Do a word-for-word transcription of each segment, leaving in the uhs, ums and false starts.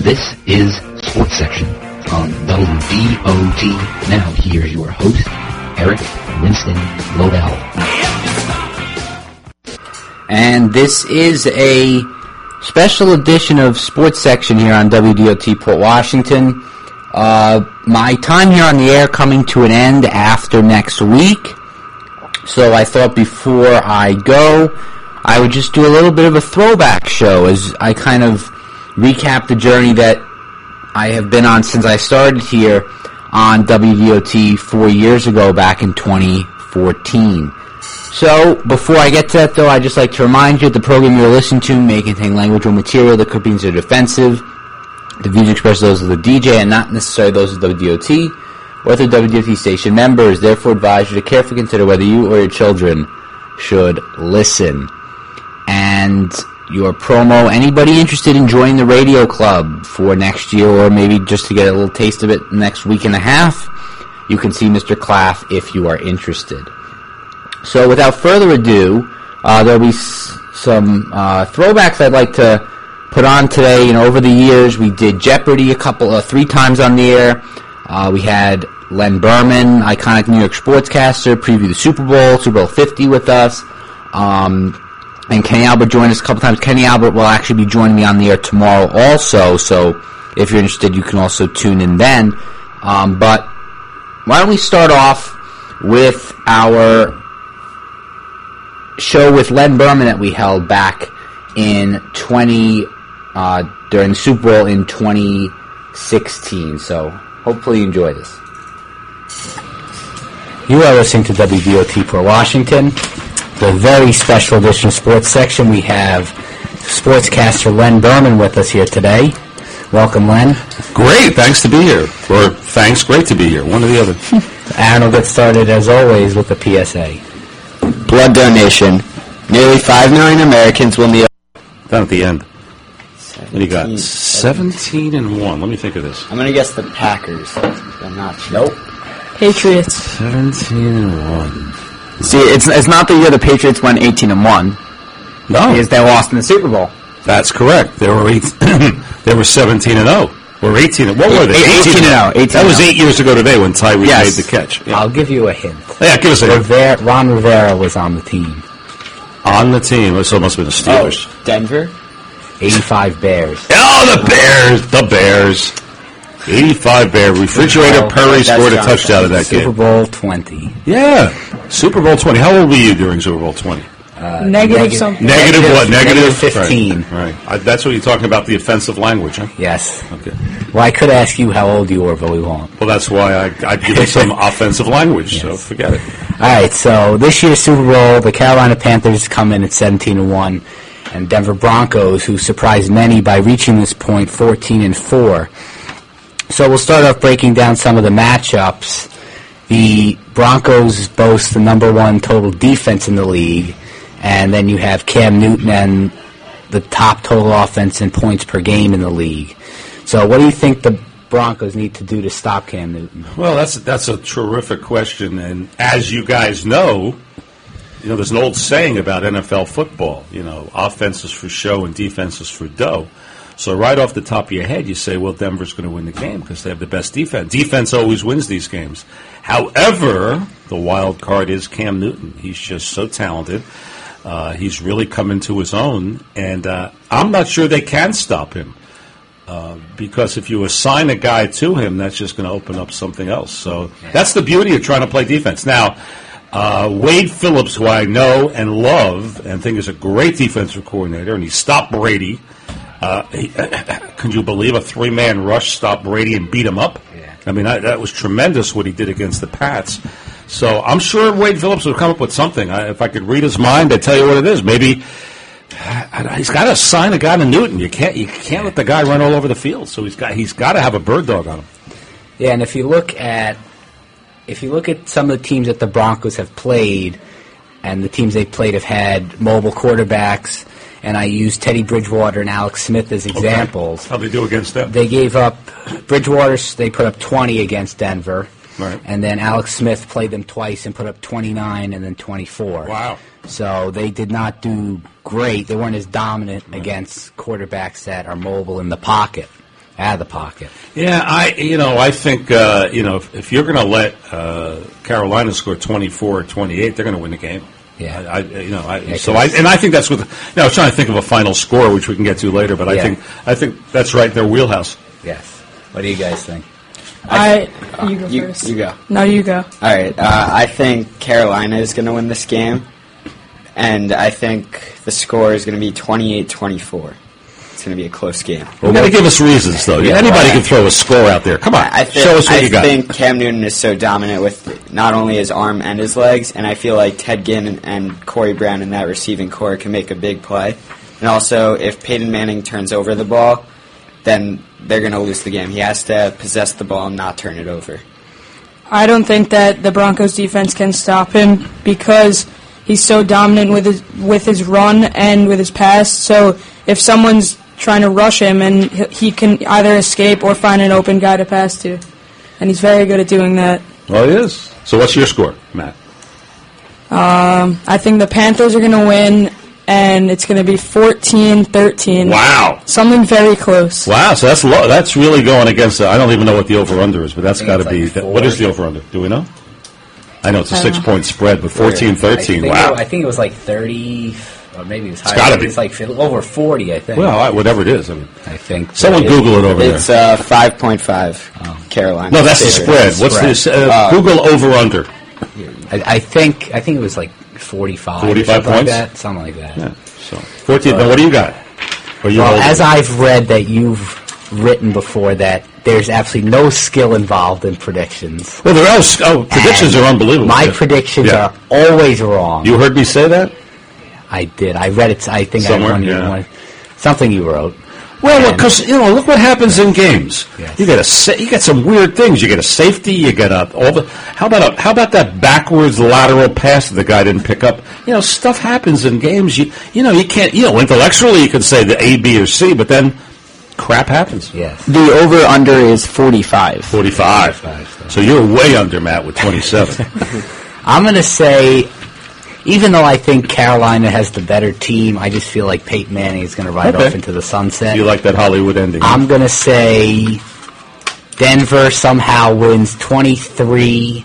This is Sports Section on W D O T. Now here's your host, Eric Winston Lodell. And this is a special edition of Sports Section here on W D O T Port Washington. Uh, my time here on the air coming to an end after next week. So I thought before I go, I would just do a little bit of a throwback show as I kind of recap the journey that I have been on since I started here on W D O T four years ago back in twenty fourteen. So, before I get to that, though, I'd just like to remind you that the program you're listening to may contain language or material that could be considered offensive. The views expressed those of the D J and not necessarily those of W D O T or the W D O T station members. Therefore, advise you to carefully consider whether you or your children should listen. And your promo, anybody interested in joining the radio club for next year or maybe just to get a little taste of it next week and a half, you can see Mister Claff if you are interested. So without further ado, uh, there'll be s- some uh, throwbacks I'd like to put on today. You know, over the years, we did Jeopardy a couple, uh, three times on the air. Uh, we had Len Berman, iconic New York sportscaster, preview the Super Bowl, Super Bowl fifty with us. Um, and Kenny Albert joined us a couple times. Kenny Albert will actually be joining me on the air tomorrow also, so if you're interested, you can also tune in then. Um, but why don't we start off with our show with Len Berman that we held back in twenty uh, during the Super Bowl in twenty sixteen. So hopefully you enjoy this. You are listening to W D O T for Washington, the very special edition of Sports Section. We have sportscaster Len Berman with us here today. Welcome, Len. Great, thanks to be here. Or thanks, great to be here. One or the other. Aaron will get started as always with the P S A. Blood donation. Nearly five million Americans will kneel. Down at the end. What do you got? seventeen and one. Let me think of this. I'm going to guess the Packers. I'm not sure. Nope. Patriots. seventeen and one. See, it's it's not the year the Patriots went eighteen and one. No. Because they lost in the Super Bowl. That's correct. They were eight, they were seventeen and oh. Or eighteen. What were they? eighteen and oh. That was eight years ago today when Tyreek Yes. made the catch. Yeah. I'll give you a hint. Yeah, give us a hint. Rivera, Ron Rivera was on the team. On the team. So it must have been the Steelers. Oh, Denver? eighty-five Bears. Oh, the Bears. The Bears. eighty-five Bears. Refrigerator Well, Perry that's scored a John touchdown in that Super game. Bowl twenty. Yeah. Super Bowl twenty. How old were you during Super Bowl twenty? Uh, Negative something. Negative what? Negative? Negative fifteen. Right. right. I, that's what you're talking about, the offensive language, huh? Yes. Okay. Well, I could ask you how old you were, but we won't. Well, that's why I, I give you some offensive language, Yes. so forget it. All right, so this year's Super Bowl, the Carolina Panthers come in at seventeen and one, and Denver Broncos, who surprised many by reaching this point, fourteen and four. So we'll start off breaking down some of the matchups. The Broncos boast the number one total defense in the league, and then you have Cam Newton and the top total offense in points per game in the league. So what do you think the Broncos need to do to stop Cam Newton? Well, that's that's a terrific question, and as you guys know, you know, there's an old saying about N F L football, you know, offense is for show and defense is for dough. So right off the top of your head, you say, well, Denver's going to win the game because they have the best defense. Defense always wins these games. However, the wild card is Cam Newton. He's just so talented. Uh, he's really come into his own, and uh, I'm not sure they can stop him uh, because if you assign a guy to him, that's just going to open up something else. So that's the beauty of trying to play defense. Now, uh, Wade Phillips, who I know and love and think is a great defensive coordinator, and he stopped Brady. Uh, he, can you believe a three-man rush stopped Brady and beat him up? Yeah. I mean, I, that was tremendous what he did against the Pats. So I'm sure Wade Phillips will come up with something. I, if I could read his mind, I'd tell you what it is. Maybe I, he's got to assign a guy to Newton. You can't you can't let the guy run all over the field. So he's got he's got to have a bird dog on him. Yeah, and if you look at if you look at some of the teams that the Broncos have played, and the teams they've played have had mobile quarterbacks, and I use Teddy Bridgewater and Alex Smith as examples. Okay. How'd they do against them? They gave up Bridgewater. They put up twenty against Denver. Right. And then Alex Smith played them twice and put up twenty-nine and then twenty-four. Wow. So they did not do great. They weren't as dominant right. against quarterbacks that are mobile in the pocket. out of the pocket. Yeah, I you know I think uh, you know if, if you're going to let uh, Carolina score twenty-four or twenty-eight, they're going to win the game. Yeah, I, I you know I yeah, so I and I think that's what the, you know I was trying to think of a final score which we can get to later, but I yeah. think I think that's right in their wheelhouse. Yes. What do you guys think? I, I you go You, first. you go. No, you go. All right. Uh, I think Carolina is going to win this game, and I think the score is going to be twenty-eight twenty-four. It's going to be a close game. Well, you got to give us reasons, though. Yeah, Anybody right. can throw a score out there. Come on, I think, show us what I you got. think Cam Newton is so dominant with not only his arm and his legs, and I feel like Ted Ginn and, and Corey Brown in that receiving core can make a big play. And also, if Peyton Manning turns over the ball, then they're going to lose the game. He has to possess the ball and not turn it over. I don't think that the Broncos defense can stop him because he's so dominant with his with his run and with his pass. So if someone's trying to rush him, and he can either escape or find an open guy to pass to, and he's very good at doing that. Well, he is. So what's your score, Matt? Um, I think the Panthers are going to win, and it's going to be fourteen thirteen. Wow. Something very close. Wow, so that's lo- that's really going against. The, I don't even know what the over/under is, but that's I got think to be. it's like that, what is the four. over/under? Do we know? I know it's a I don't know. six-point spread, but fourteen thirteen. I think Wow. It, I think it was like thirty, or maybe it was higher. gotta be. It's like over forty, I think. Well, all right, whatever it is. I mean, I think. someone it- Google it over It's there. uh, five point five, Carolina. No, that's the Favorite. spread. What's Spread. this? Uh, Uh, Google over/under. I, I think. I think it was like forty-five. forty-five or something points? Like that, something like that. Yeah. So fourteen. Now, what do you got? Or you Well, hold as it? I've read that you've written before, that there's absolutely no skill involved in predictions. well, there are oh, predictions And are unbelievable. My Yeah. predictions Yeah. are always wrong. You heard me say that? I did. I read it. I think Somewhere, I won yeah. one. Something you wrote. Well, And- because you know, look what happens in games. Yes. You get a sa- you get some weird things. You get a safety. You get a all the. How about a, how about that backwards lateral pass that the guy didn't pick up? You know, stuff happens in games. You you know you can't. You know, intellectually you can say the A, B, or C, but then crap happens. Yes. The over-under is forty-five. Forty-five. forty-five, So you're way under Matt with twenty-seven. I'm going to say, even though I think Carolina has the better team, I just feel like Peyton Manning is going to ride Okay. off into the sunset. You like that Hollywood ending? I'm going to say Denver somehow wins twenty-three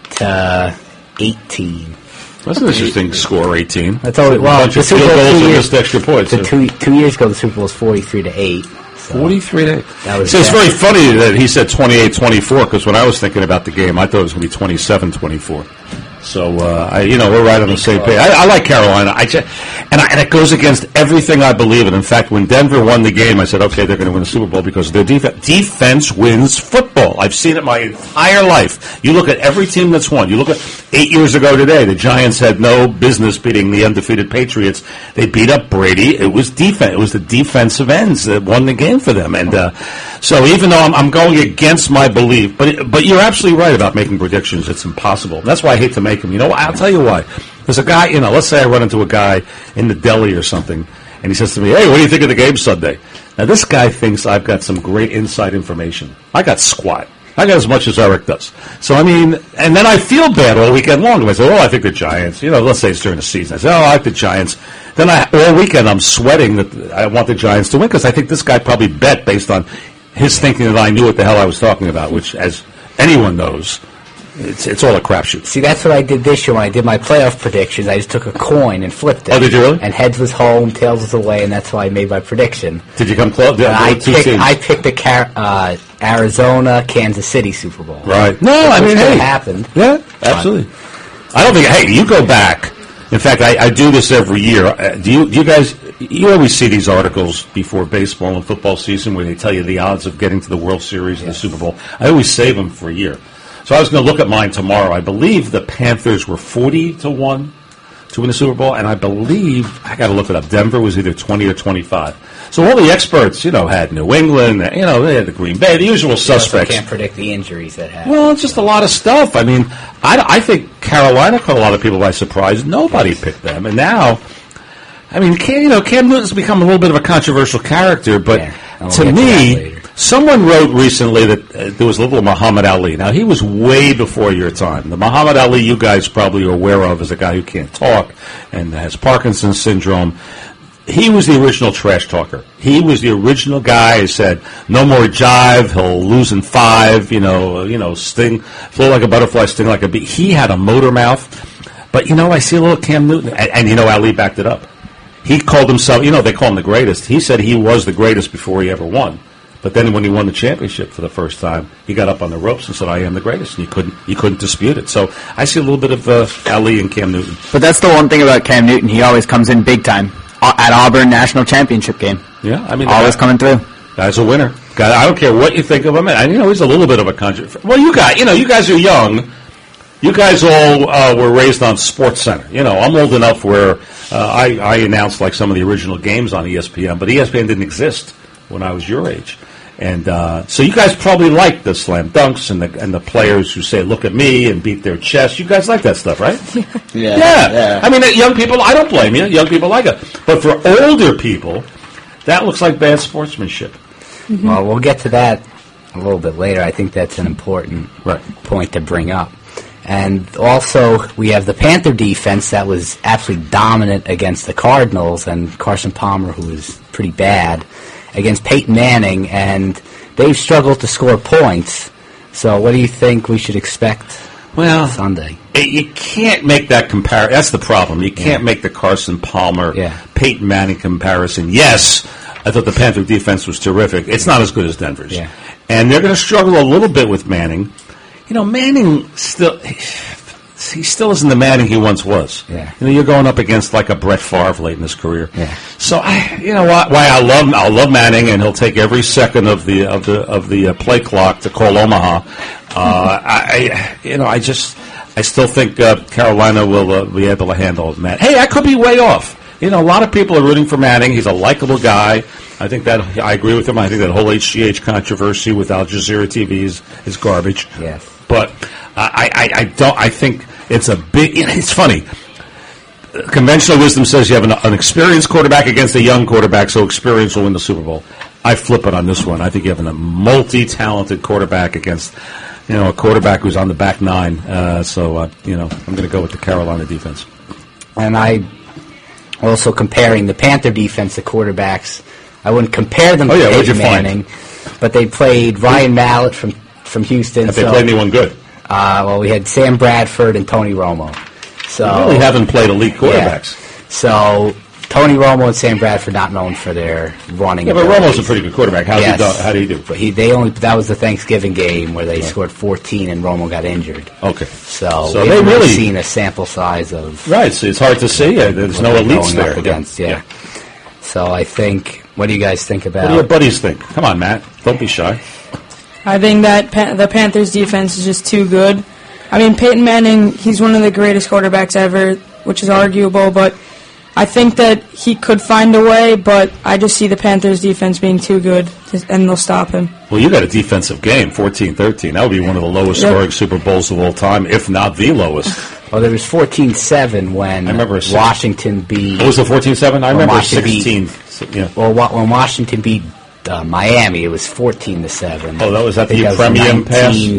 to eighteen. That's an interesting score. Eighteen. That's all. A Well, bunch the of Super field Bowl goals two and years, missed extra points. the two, two years ago, the Super Bowl was forty-three to eight. So Forty-three to eight. That was See, it's bad. very funny that he said twenty-eight twenty-four because when I was thinking about the game, I thought it was going to be twenty-seven twenty-four. So, uh, I, you know, we're right on the same page. I, I like Carolina. I just, and, I, and it goes against everything I believe in. In fact, when Denver won the game, I said, okay, they're going to win the Super Bowl because their defense, defense wins football. I've seen it my entire life. You look at every team that's won. You look at eight years ago today, the Giants had no business beating the undefeated Patriots. They beat up Brady. It was defense. It was the defensive ends that won the game for them. And uh, so even though I'm, I'm going against my belief, but it, but you're absolutely right about making predictions. It's impossible. That's why I hate to make them. You know, I'll tell you why. There's a guy, you know, let's say I run into a guy in the deli or something, and he says to me, hey, what do you think of the game Sunday? Now, this guy thinks I've got some great inside information. I got squat. I got as much as Eric does. So, I mean, and then I feel bad all weekend long. I say, oh, I think the Giants, you know, let's say it's during the season. I say, oh, I like the Giants. Then I, all weekend I'm sweating that I want the Giants to win because I think this guy probably bet based on his thinking that I knew what the hell I was talking about, which, as anyone knows, it's it's all a crapshoot. See, that's what I did this year when I did my playoff predictions. I just took a coin and flipped it. Oh, did you really? And heads was home, tails was away, and that's why I made my prediction. Did you come close? Uh, I Two picked, teams. I picked the Car- uh, Arizona, Kansas City Super Bowl. Right. No, I Which mean, could hey. have happened. Yeah, absolutely. I don't think. Hey, you go back. In fact, I, I do this every year. Uh, do you? Do you guys? You always see these articles before baseball and football season where they tell you the odds of getting to the World Series and the Super Bowl. I always save them for a year. So I was going to look at mine tomorrow. I believe the Panthers were forty to one to win the Super Bowl, and I believe I got to look it up. Denver was either twenty or twenty-five. So all the experts, you know, had New England. You know, they had the Green Bay, the usual You also suspects. can't predict the injuries that happen. Well, it's just a lot of stuff. I mean, I, I think Carolina caught a lot of people by surprise. Nobody picked them, and now, I mean, Cam, you know, Cam Newton's become a little bit of a controversial character. But Yeah, and we'll to get to that me, later. someone wrote recently that uh, there was a little Muhammad Ali. Now, he was way before your time. The Muhammad Ali you guys probably are aware of is a guy who can't talk and has Parkinson's syndrome. he was the original trash talker. He was the original guy who said, "No more jive. He'll lose in five." You know, you know, sting, flow like a butterfly, sting like a bee. He had a motor mouth. But you know, I see a little Cam Newton, and, and you know, Ali backed it up. He called himself, you know, they call him the greatest. He said he was the greatest before he ever won. But then when he won the championship for the first time, he got up on the ropes and said, "I am the greatest," and you couldn't, you couldn't dispute it. So I see a little bit of uh, Ali and Cam Newton. But that's the one thing about Cam Newton. He always comes in big time. At Auburn national championship game. Yeah, I mean, always guy, coming through. Guy's a winner. Guy, I don't care what you think of him. And, you know, he's a little bit of a country. Well, you guys, you know, you guys are young. You guys all uh, were raised on Sports Center. You know, I'm old enough where uh, I, I announced like some of the original games on E S P N, but E S P N didn't exist when I was your age. And uh, so you guys probably like the slam dunks and the and the players who say, "Look at me," and beat their chest. You guys like that stuff, right? Yeah. Yeah. yeah. I mean, young people, I don't blame you. Young people like it. But for older people, that looks like bad sportsmanship. Mm-hmm. Well, we'll get to that a little bit later. I think that's an important right. point to bring up. And also, we have the Panther defense that was absolutely dominant against the Cardinals, and Carson Palmer, who was pretty bad, against Peyton Manning, and they've struggled to score points. So what do you think we should expect well, Sunday? You can't make that comparison. That's the problem. You can't yeah. make the Carson Palmer, yeah. Peyton Manning comparison. Yes, I thought the Panther defense was terrific. It's not as good as Denver's. Yeah. And they're going to struggle a little bit with Manning. You know, Manning still... He still isn't the Manning he once was. Yeah. You know, you're going up against like a Brett Favre late in his career. Yeah. So I, you know, why, why I love I love Manning, and he'll take every second of the of the of the uh, play clock to call Omaha. Uh, I, I, you know, I just I still think uh, Carolina will uh, be able to handle Manning. Hey, I could be way off. You know, a lot of people are rooting for Manning. He's a likable guy. I think that I agree with him. I think that whole H G H controversy with Al Jazeera T V is, is garbage. Yes. But I, I, I don't. I think it's a big. It's funny. Conventional wisdom says you have an, an experienced quarterback against a young quarterback, so experience will win the Super Bowl. I flip it on this one. I think you have a multi-talented quarterback against, you know, a quarterback who's on the back nine. Uh, so uh, you know, I'm going to go with the Carolina defense. And I also comparing the Panther defense to quarterbacks. I wouldn't compare them oh, to yeah, Peyton Manning, but they played Ryan Mallett from from Houston. Have so, they played anyone good? Uh, well, we had Sam Bradford and Tony Romo. So they really haven't played elite quarterbacks. Yeah. So Tony Romo and Sam Bradford not known for their running. Yeah, but abilities. Romo's a pretty good quarterback. How's yes. he do, how do he do? But he they only that was the Thanksgiving game where they right. scored fourteen and Romo got injured. Okay, so, so we they haven't really seen a sample size of right. So it's hard to see. Uh, there's no elites there. Against, yeah. yeah. So I think. What do you guys think about? What do your buddies think? Come on, Matt. Don't be shy. I think that Pan- the Panthers' defense is just too good. I mean, Peyton Manning, he's one of the greatest quarterbacks ever, which is arguable, but I think that he could find a way, but I just see the Panthers' defense being too good, and they'll stop him. Well, you got a defensive game, fourteen thirteen. That would be one of the lowest yep. scoring Super Bowls of all time, if not the lowest. Well, there was fourteen seven when I remember Washington beat... What was the fourteen seven? I remember Washington sixteen. Beat, yeah. Well, when Washington beat uh, Miami, it was fourteen to seven. Oh, that was at the premium pass? nineteen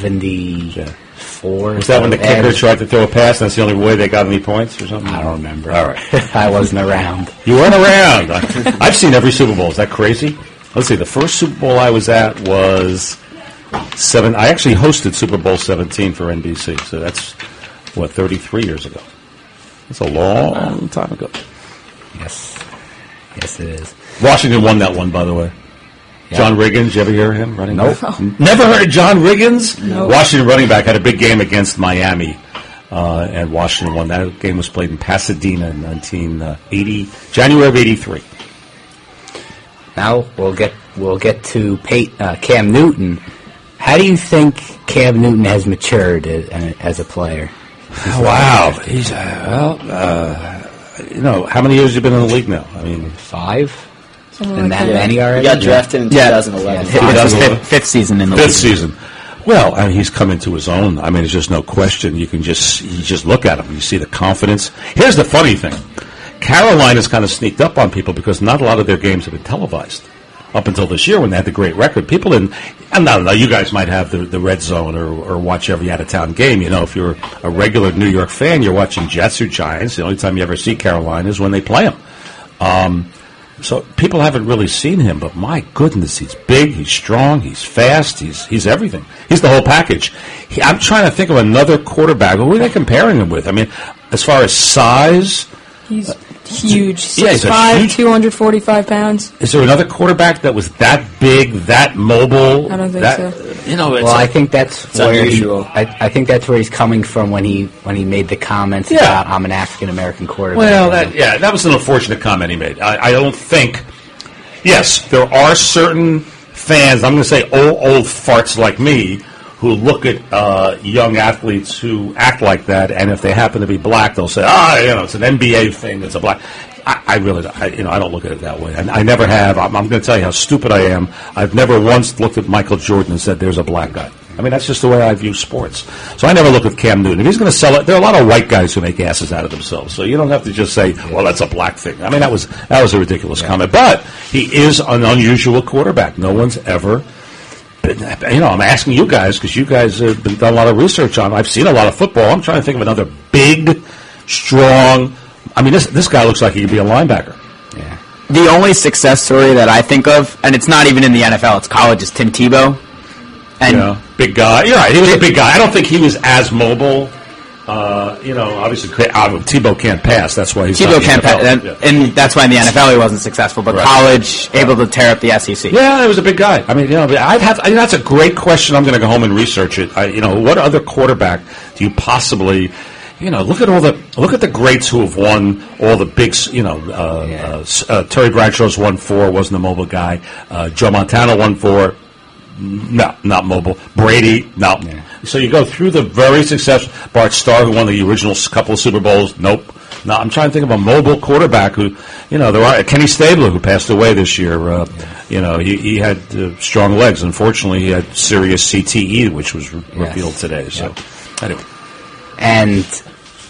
seventy-four. Was that when the kicker edge. tried to throw a pass and that's the only way they got any points or something? I don't remember. All right. I wasn't around. You weren't around. I've seen every Super Bowl. Is that crazy? Let's see. The first Super Bowl I was at was seven. I actually hosted Super Bowl seventeen for N B C. So that's, what, thirty-three years ago. That's a long time ago. Yes. Yes, it is. Washington won that one, by the way. Yeah. John Riggins, you ever hear of him running nope. back? Never heard of John Riggins? Nope. Washington running back had a big game against Miami, uh, and Washington won. That game was played in Pasadena in nineteen eighty, January of eighty-three. Now we'll get we'll get to Peyton, uh, Cam Newton. How do you think Cam Newton has matured as, as a player? Wow, he's uh, well, uh, you know, how many years have you been in the league now? I mean, five. Something and like that that. many already? He got drafted in yeah. twenty eleven. Yeah, his fifth, fifth season in the fifth league. season. Well, I mean, he's come into his own. I mean, there's just no question. You can just you just look at him. You see the confidence. Here's the funny thing: Carolina's kind of sneaked up on people because not a lot of their games have been televised up until this year when they had the great record. People didn't. I don't know. You guys might have the, the red zone or, or watch every out-of-town game. You know, if you're a regular New York fan, you're watching Jets or Giants. The only time you ever see Carolina is when they play them. Um, so people haven't really seen him, but my goodness, he's big, he's strong, he's fast, he's he's everything. He's the whole package. He, I'm trying to think of another quarterback. Who are they comparing him with? I mean, as far as size, he's uh, huge. Yeah, he's six five, huge, two hundred forty-five pounds. Is there another quarterback that was that big, that mobile? I don't think that, so. You know, it's well, like, I think that's it's where unusual. he, I, I think that's where he's coming from when he when he made the comments Yeah. about I'm an African American quarterback. Well, that yeah, that was an unfortunate comment he made. I, I don't think. Yes, there are certain fans. I'm going to say old old farts like me who look at uh, young athletes who act like that, and if they happen to be black, they'll say, "Ah, you know, it's an N B A thing. It's a black." I, I really, I, you know, I don't look at it that way. I, I never have. I'm, I'm going to tell you how stupid I am. I've never once looked at Michael Jordan and said, "There's a black guy." I mean, that's just the way I view sports. So I never look at Cam Newton. If he's going to sell it, there are a lot of white guys who make asses out of themselves. So you don't have to just say, "Well, that's a black thing." I mean, that was that was a ridiculous yeah. comment. But he is an unusual quarterback. No one's ever. Been, you know, I'm asking you guys because you guys have been done a lot of research on. I've seen a lot of football. I'm trying to think of another big, strong. I mean, this this guy looks like he could be a linebacker. Yeah. The only success story that I think of, and it's not even in the N F L, it's college, is Tim Tebow. And yeah, big guy. You're right. He was a big guy. I don't think he was as mobile. Uh, you know, obviously, uh, Tebow can't pass. That's why he's Tebow not can't pass, and, yeah. and that's why in the N F L he wasn't successful. But right. college, able to tear up the S E C. Yeah, he was a big guy. I mean, you know, I'd have. I mean, that's a great question. I'm going to go home and research it. I, you know, what other quarterback do you possibly? You know, look at all the look at the greats who have won all the big. You know, uh, yeah. uh, uh, Terry Bradshaw's won four, wasn't a mobile guy. Uh, Joe Montana won four. No, not mobile. Brady, no. Yeah. So you go through the very successful Bart Starr, who won the original couple of Super Bowls. Nope. No, I'm trying to think of a mobile quarterback who, you know, there are Kenny Stabler, who passed away this year. Uh, yeah. You know, he, he had uh, strong legs. Unfortunately, he had serious C T E, which was re- yes. revealed today. So, yeah. Anyway. And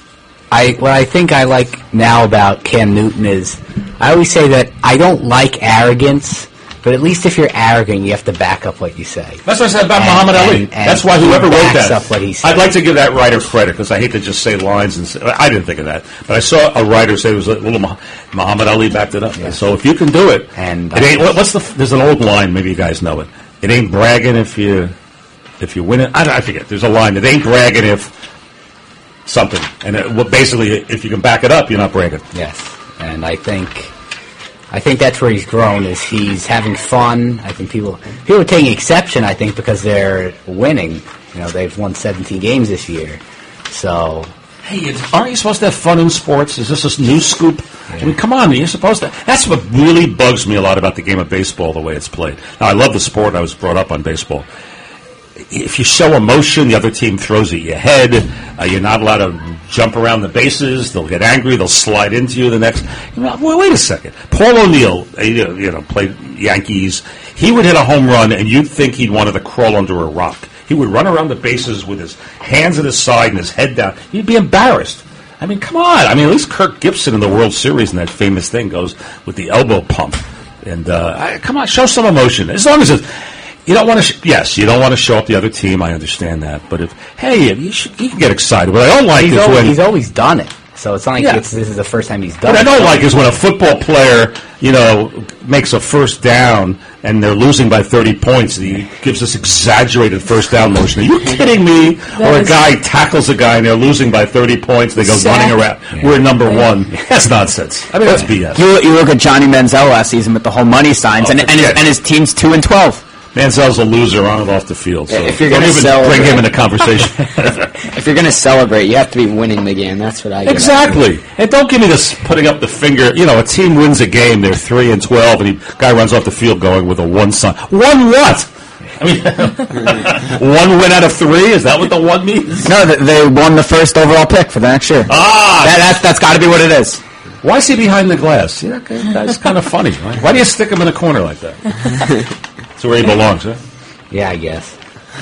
I, what I think I like now about Cam Newton is, I always say that I don't like arrogance. But at least if you're arrogant, you have to back up what you say. That's what I said about and, Muhammad and, Ali. And That's why whoever wrote that. Up what he said. I'd like to give that writer credit because I hate to just say lines and say, I didn't think of that. But I saw a writer say it was a little Muhammad Ali backed it up. Yeah. So if you can do it, and it ain't. What's the? There's an old line. Maybe you guys know it. It ain't bragging if you if you win it. I, I forget. There's a line. It ain't bragging if something. And it, well, basically, if you can back it up, you're not bragging. Yes. And I think. I think that's where he's grown, is he's having fun. I think people people are taking exception, I think, because they're winning. You know, they've won seventeen games this year. So... Hey, aren't you supposed to have fun in sports? Is this a news scoop? Yeah. I mean, come on, you're supposed to... That's what really bugs me a lot about the game of baseball, the way it's played. Now, I love the sport. I was brought up on baseball. If you show emotion, the other team throws at your head. Uh, you're not allowed to jump around the bases. They'll get angry. They'll slide into you the next. You know, well, wait a second. Paul O'Neill, uh, you know, played Yankees. He would hit a home run, and you'd think he'd wanted to crawl under a rock. He would run around the bases with his hands at his side and his head down. He'd be embarrassed. I mean, come on. I mean, at least Kirk Gibson in the World Series in that famous thing goes with the elbow pump. And uh, I, come on, show some emotion. As long as it's... You don't want to, sh- yes, you don't want to show up the other team. I understand that, but if hey, you, should, you can get excited. What I don't like he's is always, when he's always done it, so it's not like yeah. it's, this is the first time he's done what it. What I don't like is when a football player, you know, makes a first down and they're losing by thirty points. And he gives this exaggerated first down motion. Are you kidding me? That or a guy tackles a guy and they're losing by thirty points. They go sack. running around. Yeah. We're number yeah. one. That's nonsense. I mean, that's B S. You, you look at Johnny Manziel last season with the whole money signs, oh, and, and, his, and his team's two and twelve. Manziel's a loser on and off the field, so if you're don't gonna even bring him into conversation. If you're going to celebrate, you have to be winning the game. That's what I get. Exactly. And don't give me this putting up the finger. You know, a team wins a game, they're three and twelve, and the guy runs off the field going with a one sign. One what? I mean, one win out of three? Is that what the one means? No, they won the first overall pick for the next year. Ah! That, that's that's got to be what it is. Why is he behind the glass? Yeah, okay, that's kind of funny. Right? Why do you stick him in a corner like that? That's where he belongs, huh? Yeah, I guess.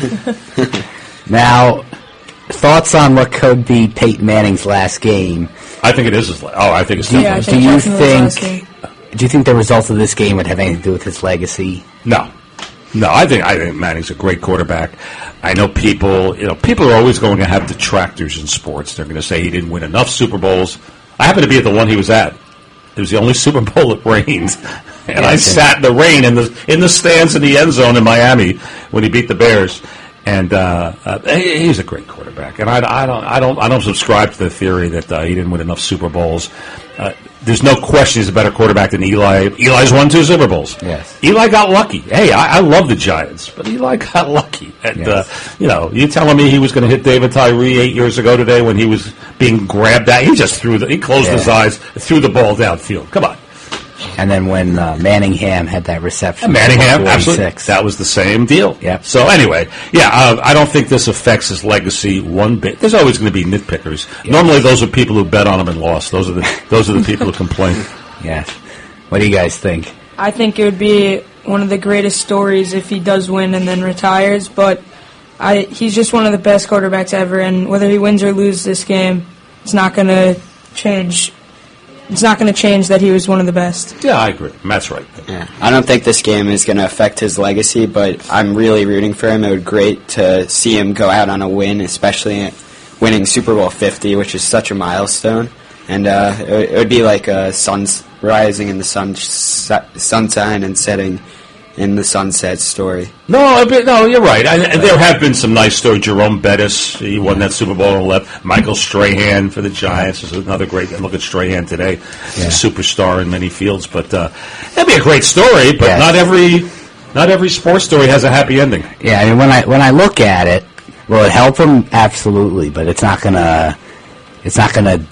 Now, thoughts on what could be Peyton Manning's last game? I think it is his last. Oh, I think it's yeah, I think do you think? Do you think the results of this game would have anything to do with his legacy? No, no. I think I think Manning's a great quarterback. I know people. You know, people are always going to have detractors in sports. They're going to say he didn't win enough Super Bowls. I happen to be at the one he was at. It was the only Super Bowl it rained, and I Yeah, sat in the rain in the in the stands in the end zone in Miami when he beat the Bears. And uh, uh, he, he's a great quarterback, and I, I don't, I don't, I don't subscribe to the theory that uh, he didn't win enough Super Bowls. Uh, there's no question he's a better quarterback than Eli. Eli's won two Super Bowls. Yes. Eli got lucky. Hey, I, I love the Giants, but Eli got lucky. And Yes. uh, you know, you telling me he was going to hit David Tyree eight years ago today when he was being grabbed at? He just threw the, he closed Yeah. his eyes, threw the ball downfield. Come on. And then when uh, Manningham had that reception, Manningham, for absolutely. forty-six. That was the same deal. Yep. So anyway, yeah, uh, I don't think this affects his legacy one bit. There's always going to be nitpickers. Yeah. Normally, those are people who bet on him and lost. Those are the those are the people who complain. Yes. What do you guys think? I think it would be one of the greatest stories if he does win and then retires, but I, he's just one of the best quarterbacks ever, and whether he wins or loses this game, it's not going to change. It's not going to change that he was one of the best. Yeah, I agree. Matt's right. Yeah, I don't think this game is going to affect his legacy, but I'm really rooting for him. It would be great to see him go out on a win, especially winning Super Bowl fifty, which is such a milestone. And uh, it, it would be like a sun rising in the sun, sunshine and setting in the sunset story. No, but no, you're right. I, and there have been some nice stories. Jerome Bettis, he won that Super Bowl and left. Michael Strahan for the Giants is another great. Look at Strahan today, he's a superstar in many fields. But uh, that'd be a great story. But Yeah. not every, not every sports story has a happy ending. Yeah, I mean, when I when I look at it, will it help him? Absolutely, but it's not gonna it's not gonna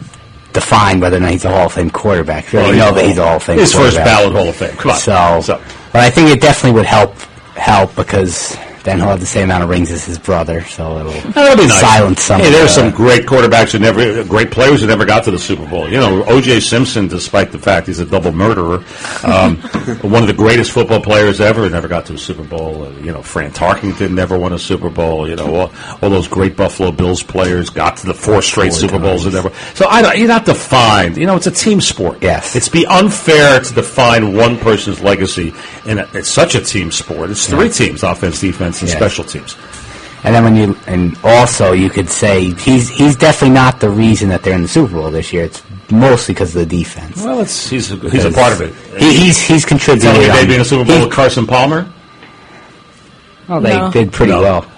define whether or not he's a Hall of Fame quarterback. You already Well, know that he's a Hall of Fame His first quarterback. ballot Hall of Fame. Come on. So, So. but I think it definitely would help help because then he'll have the same amount of rings as his brother, so it'll Oh, that'd be nice. silence some. Hey, of there's the- some great quarterbacks who never, great players who never got to the Super Bowl. You know, O J Simpson, despite the fact he's a double murderer, um, one of the greatest football players ever, never got to a Super Bowl. Uh, you know, Fran Tarkington never won a Super Bowl. You know, all, all those great Buffalo Bills players got to the four straight Four Super Bowls and times. never. So I don't, you're not defined. You know, it's a team sport. Yes. It's be unfair to define one person's legacy, and it- it's such a team sport. It's three teams: offense, defense, and Yeah. special teams. And then when you and also you could say he's he's definitely not the reason that they're in the Super Bowl this year. It's mostly because of the defense. Well, it's he's a, he's a part of it. He, he's he's contributed. Tell me they'd on- be in a Super Bowl he- with Carson Palmer? Well, they No. did pretty No. well.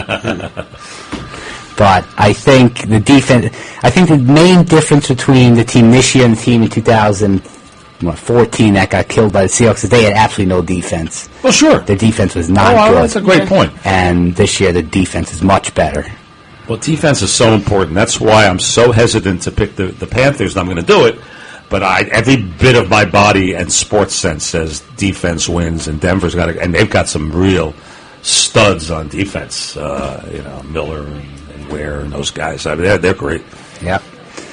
But I think the defense. I think the main difference between the team this year and the team in two thousand fourteen that got killed by the Seahawks is they had absolutely no defense. Well, sure. The defense was Oh, not well, good. that's a great point. And this year the defense is much better. Well, defense is so important. That's why I'm so hesitant to pick the, the Panthers, and I'm going to do it. But I, every bit of my body and sports sense says defense wins, and Denver's got a, and they've got some real studs on defense. Uh, you know, Miller and, and Ware and those guys. I mean, they're, they're great. Yep.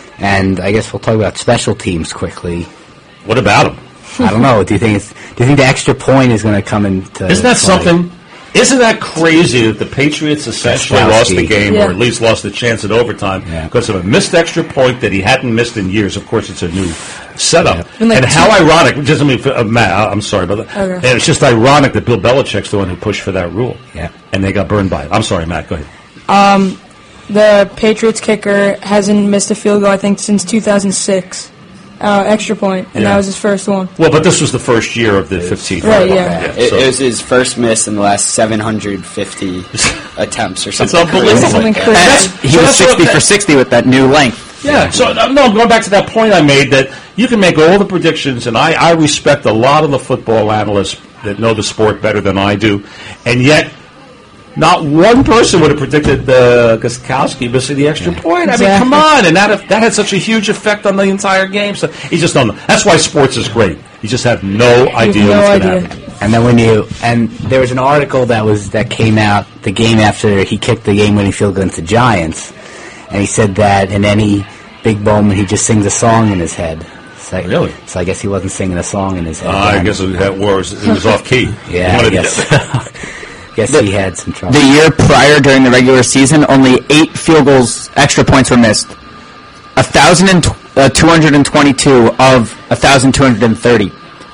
And I guess we'll talk about special teams quickly. What about them? I don't know. Do you think it's, do you think the extra point is going to come into? Isn't that play? something? Isn't that crazy that the Patriots essentially Gostowski. lost the game, Yeah. or at least lost the chance at overtime, Yeah. because of a missed extra point that he hadn't missed in years? Of course, it's a new setup. Yeah. And, like, And how two- ironic, just I mean, for, uh, Matt, I- I'm sorry about that. Okay. And it's just ironic that Bill Belichick's the one who pushed for that rule. Yeah. And they got burned by it. I'm sorry, Matt, go ahead. The Patriots kicker hasn't missed a field goal, I think, since two thousand six. Uh, extra point, and Yeah. that was his first one. Well, but this was the first year of the fifteenth. Right, yeah. It, so- it was his first miss in the last seven hundred fifty attempts or something. unbelievable. crazy. Something Yeah. crazy. That's- He so was that's what- sixty for sixty with that new length. Yeah, so uh, no, going back to that point I made that you can make all the predictions, and I, I respect a lot of the football analysts that know the sport better than I do, and yet not one person would have predicted uh, Gostkowski missing the extra point. I mean, Exactly. come on, and that that had such a huge effect on the entire game. So you just don't know. That's why sports is great. You just have no idea no what's going to idea. happen. And then when you and there was an article that was that came out the game after he kicked the game-winning field goal against the Giants, and he said that in any big moment he just sings a song in his head. So, Really? So I guess he wasn't singing a song in his head. Uh, I then. guess it was, it was off key. Yeah, One I of the- guess. guess The- he had some trouble. The year prior, during the regular season, only eight field goals, extra points were missed. one thousand two hundred twenty-two of one thousand two hundred thirty.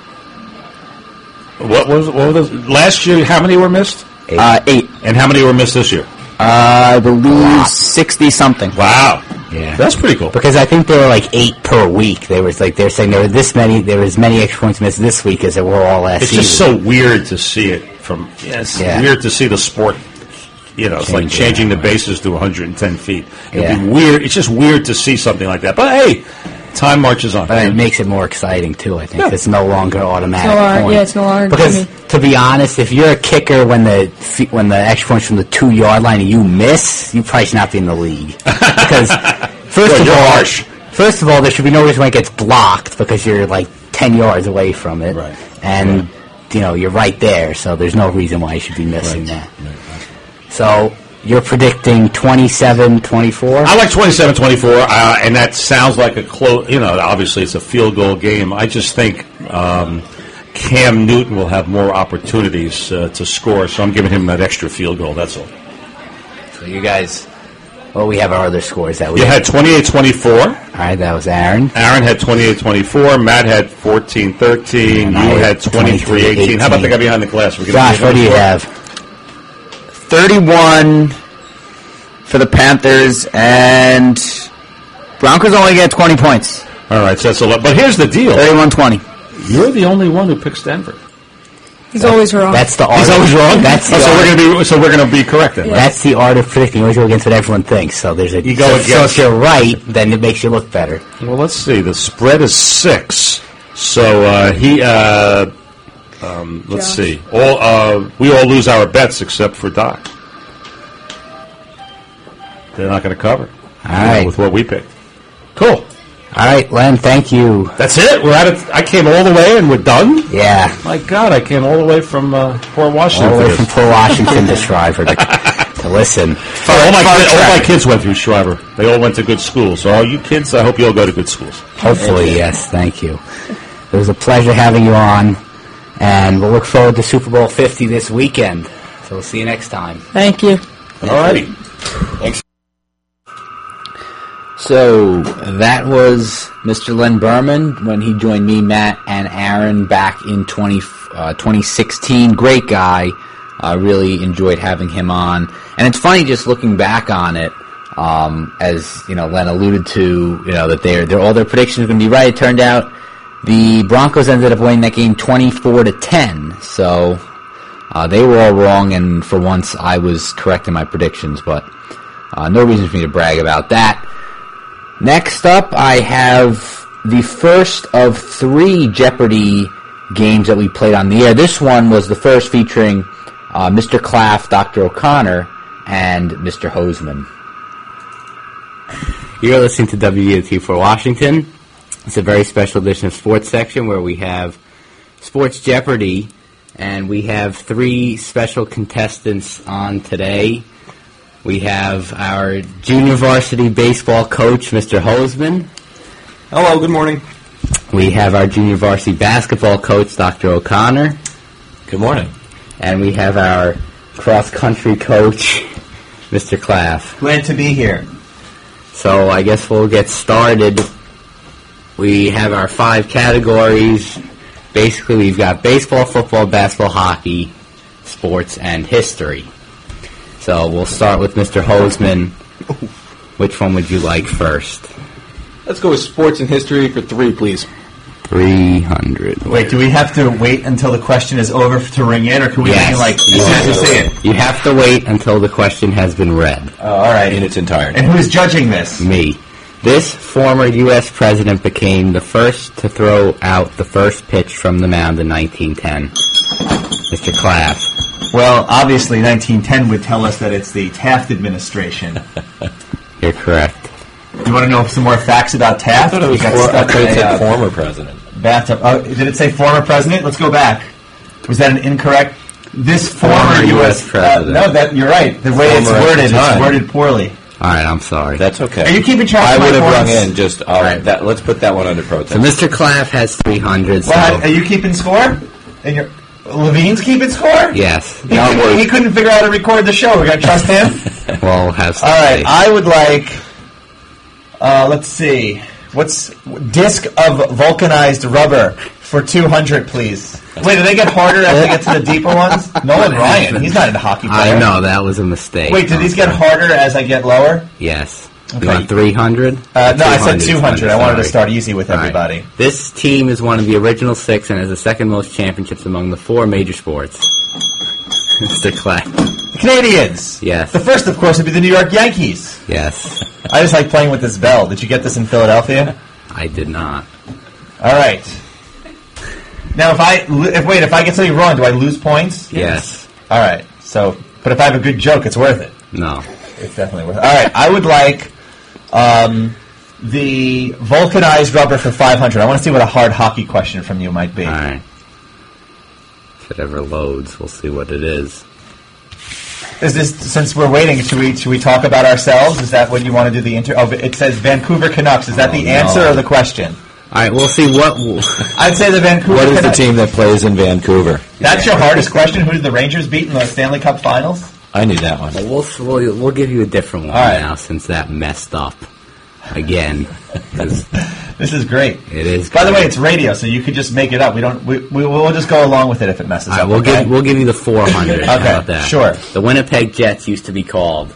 What was what was last year? How many were missed? Uh, eight. And how many were missed this year? Uh, I believe sixty something. Wow. Yeah, That's pretty cool. because I think there were like eight per week. They was like they're saying there were this many, there was as many extra points missed this week as there were all last It's season. just so weird to see it from. Yeah, it's Yeah. weird to see the sport. You know, it's like Changing, changing the right. bases to one hundred ten feet. It'd Yeah. be weird. It's just weird to see something like that. But hey, time marches on. But it makes it more exciting too. I think Yeah. it's no longer automatic. It's no longer- point. yeah, it's no longer because gimme. to be honest, if you're a kicker when the fe- when the extra points from the two yard line and you miss, you probably should not be in the league. Because first Well, of you're all, harsh. first of all, there should be no reason why it gets blocked because you're like ten yards away from it, Right. and you know you're right there, so there's no reason why you should be missing that. So you're predicting twenty-seven twenty-four? I like twenty-seven twenty-four, uh, and that sounds like a close. You know, obviously it's a field goal game. I just think um, Cam Newton will have more opportunities uh, to score, so I'm giving him that extra field goal. That's all. So you guys, well, we have our other scores that we You had twenty-eight twenty-four. All right, that was Aaron. Aaron had twenty-eight twenty-four. Matt had fourteen thirteen. And You I had twenty-three eighteen. How about the guy behind the glass? We're gonna Josh, do what do you another have? thirty-one for the Panthers, and Broncos only get twenty points. score? All right, so that's a lot. But here's the deal. thirty-one twenty. You're the only one who picks Denver. He's always wrong. That's the art. He's of- always wrong. That's the Oh, so art. we're gonna be so we're gonna be correct then. Right? That's the art of predicting. You always go against what everyone thinks. So there's a. You go so, against- So if you're right, then it makes you look better. Well, let's see. The spread is six. So uh, he. Uh, um, let's Josh. see. All uh, we all lose our bets except for Doc. They're not going to cover. All right. With what we picked. Cool. All right, Len. Thank you. That's it. We're at it. I came all the way and we're done. Yeah. My God, I came all the way from uh, Port All Washington. the for way this. from Port Washington to Shriver to, to listen. Oh, all, my kids, all my kids went through Shriver. They all went to good schools. So all you kids, I hope you all go to good schools. Hopefully, yes. Thank you. It was a pleasure having you on, and we'll look forward to Super Bowl fifty this weekend. So we'll see you next time. Thank you. All righty. So that was Mister Len Berman when he joined me, Matt, and Aaron back in twenty, uh, twenty sixteen. Great guy. I uh, really enjoyed having him on. And it's funny just looking back on it, um, as you know, Len alluded to, you know, that they're, they're, all their predictions were going to be right. It turned out the Broncos ended up winning that game twenty-four to ten. So uh, they were all wrong, and for once I was correct in my predictions. But uh, no reason for me to brag about that. Next up, I have the first of three Jeopardy games that we played on the air. This one was the first featuring uh, Mister Claff, Doctor O'Connor, and Mister Hoseman. You're listening to W D O T for Washington. It's a very special edition of Sports Section where we have Sports Jeopardy, and we have three special contestants on today. We have our junior varsity baseball coach, Mister Hoseman. Hello, good morning. We have our junior varsity basketball coach, Doctor O'Connor. Good morning. And we have our cross-country coach, Mister Claff. Glad to be here. So I guess we'll get started. We have our five categories. Basically, we've got baseball, football, basketball, hockey, sports, and history. So we'll start with Mister Hoseman. Which one would you like first? Let's go with sports and history for three, please. three hundred. Wait, do we have to wait until the question is over to ring in, or can we Yes. ring like as soon as we say it? You have to wait until the question has been read. Oh, all right. In its entirety. And who's judging this? Me. This former U S president became the first to throw out the first pitch from the mound in nineteen ten. Mister Claff. Well, obviously, nineteen ten would tell us that it's the Taft administration. You're correct. You want to know some more facts about Taft? I thought it was We got for, I stuck thought in it a, said uh, former president. bathtub. Oh, did it say former president? Let's go back. Was that an incorrect? This former, Former U U S S president. Uh, no, that you're right. The way it's Former at the worded, it's time. worded poorly. All right, I'm sorry. That's okay. Are you keeping track I of my would have rung points? in just, all right, that, let's put that one under protest. So Mister Claff has three hundred. So Well, are you keeping score? And your Levine's keeping score? yes, He, couldn't- he couldn't figure out how to record the show. We got to trust him. we'll have. All right, say. I would like. Uh, let's see. What's disc of vulcanized rubber for two hundred, please? Wait, do they get harder as they get to the deeper ones? Nolan Ryan, he's not a hockey player. I know that was a mistake. Wait, do these get harder as I get lower? Yes. You want three hundred? Uh, no, I said two hundred. I wanted to Sorry. start easy with All right. everybody. This team is one of the original six and has the second most championships among the four major sports. Mister Clay. The Canadians. Yes. The first, of course, would be the New York Yankees. Yes. I just like playing with this bell. Did you get this in Philadelphia? I did not. All right. Now, if I lo- if wait, if I get something wrong, do I lose points? Yes. All right. So, but if I have a good joke, it's worth it. No. It's definitely worth it. All right. I would like um, the vulcanized rubber for five hundred. I want to see what a hard hockey question from you might be. All right. If it ever loads, we'll see what it is. Is this, since we're waiting, should we should we talk about ourselves? Is that what you want to do the inter? Oh, it says Vancouver Canucks. Is that the Oh, answer no. or the question? All right, we'll see what. I'd say the Vancouver What is the Canucks. team that plays in Vancouver? That's your hardest question. Who did the Rangers beat in the Stanley Cup Finals? I knew that one. We'll, we'll we'll give you a different one All right. now since that messed up again. 'Cause This is great. it is. By the great. way, it's radio, so you could just make it up. We don't. We, we we'll just go along with it if it messes All right, up. we'll okay? give we'll give you the four hundred. How Okay, about that? sure. The Winnipeg Jets used to be called.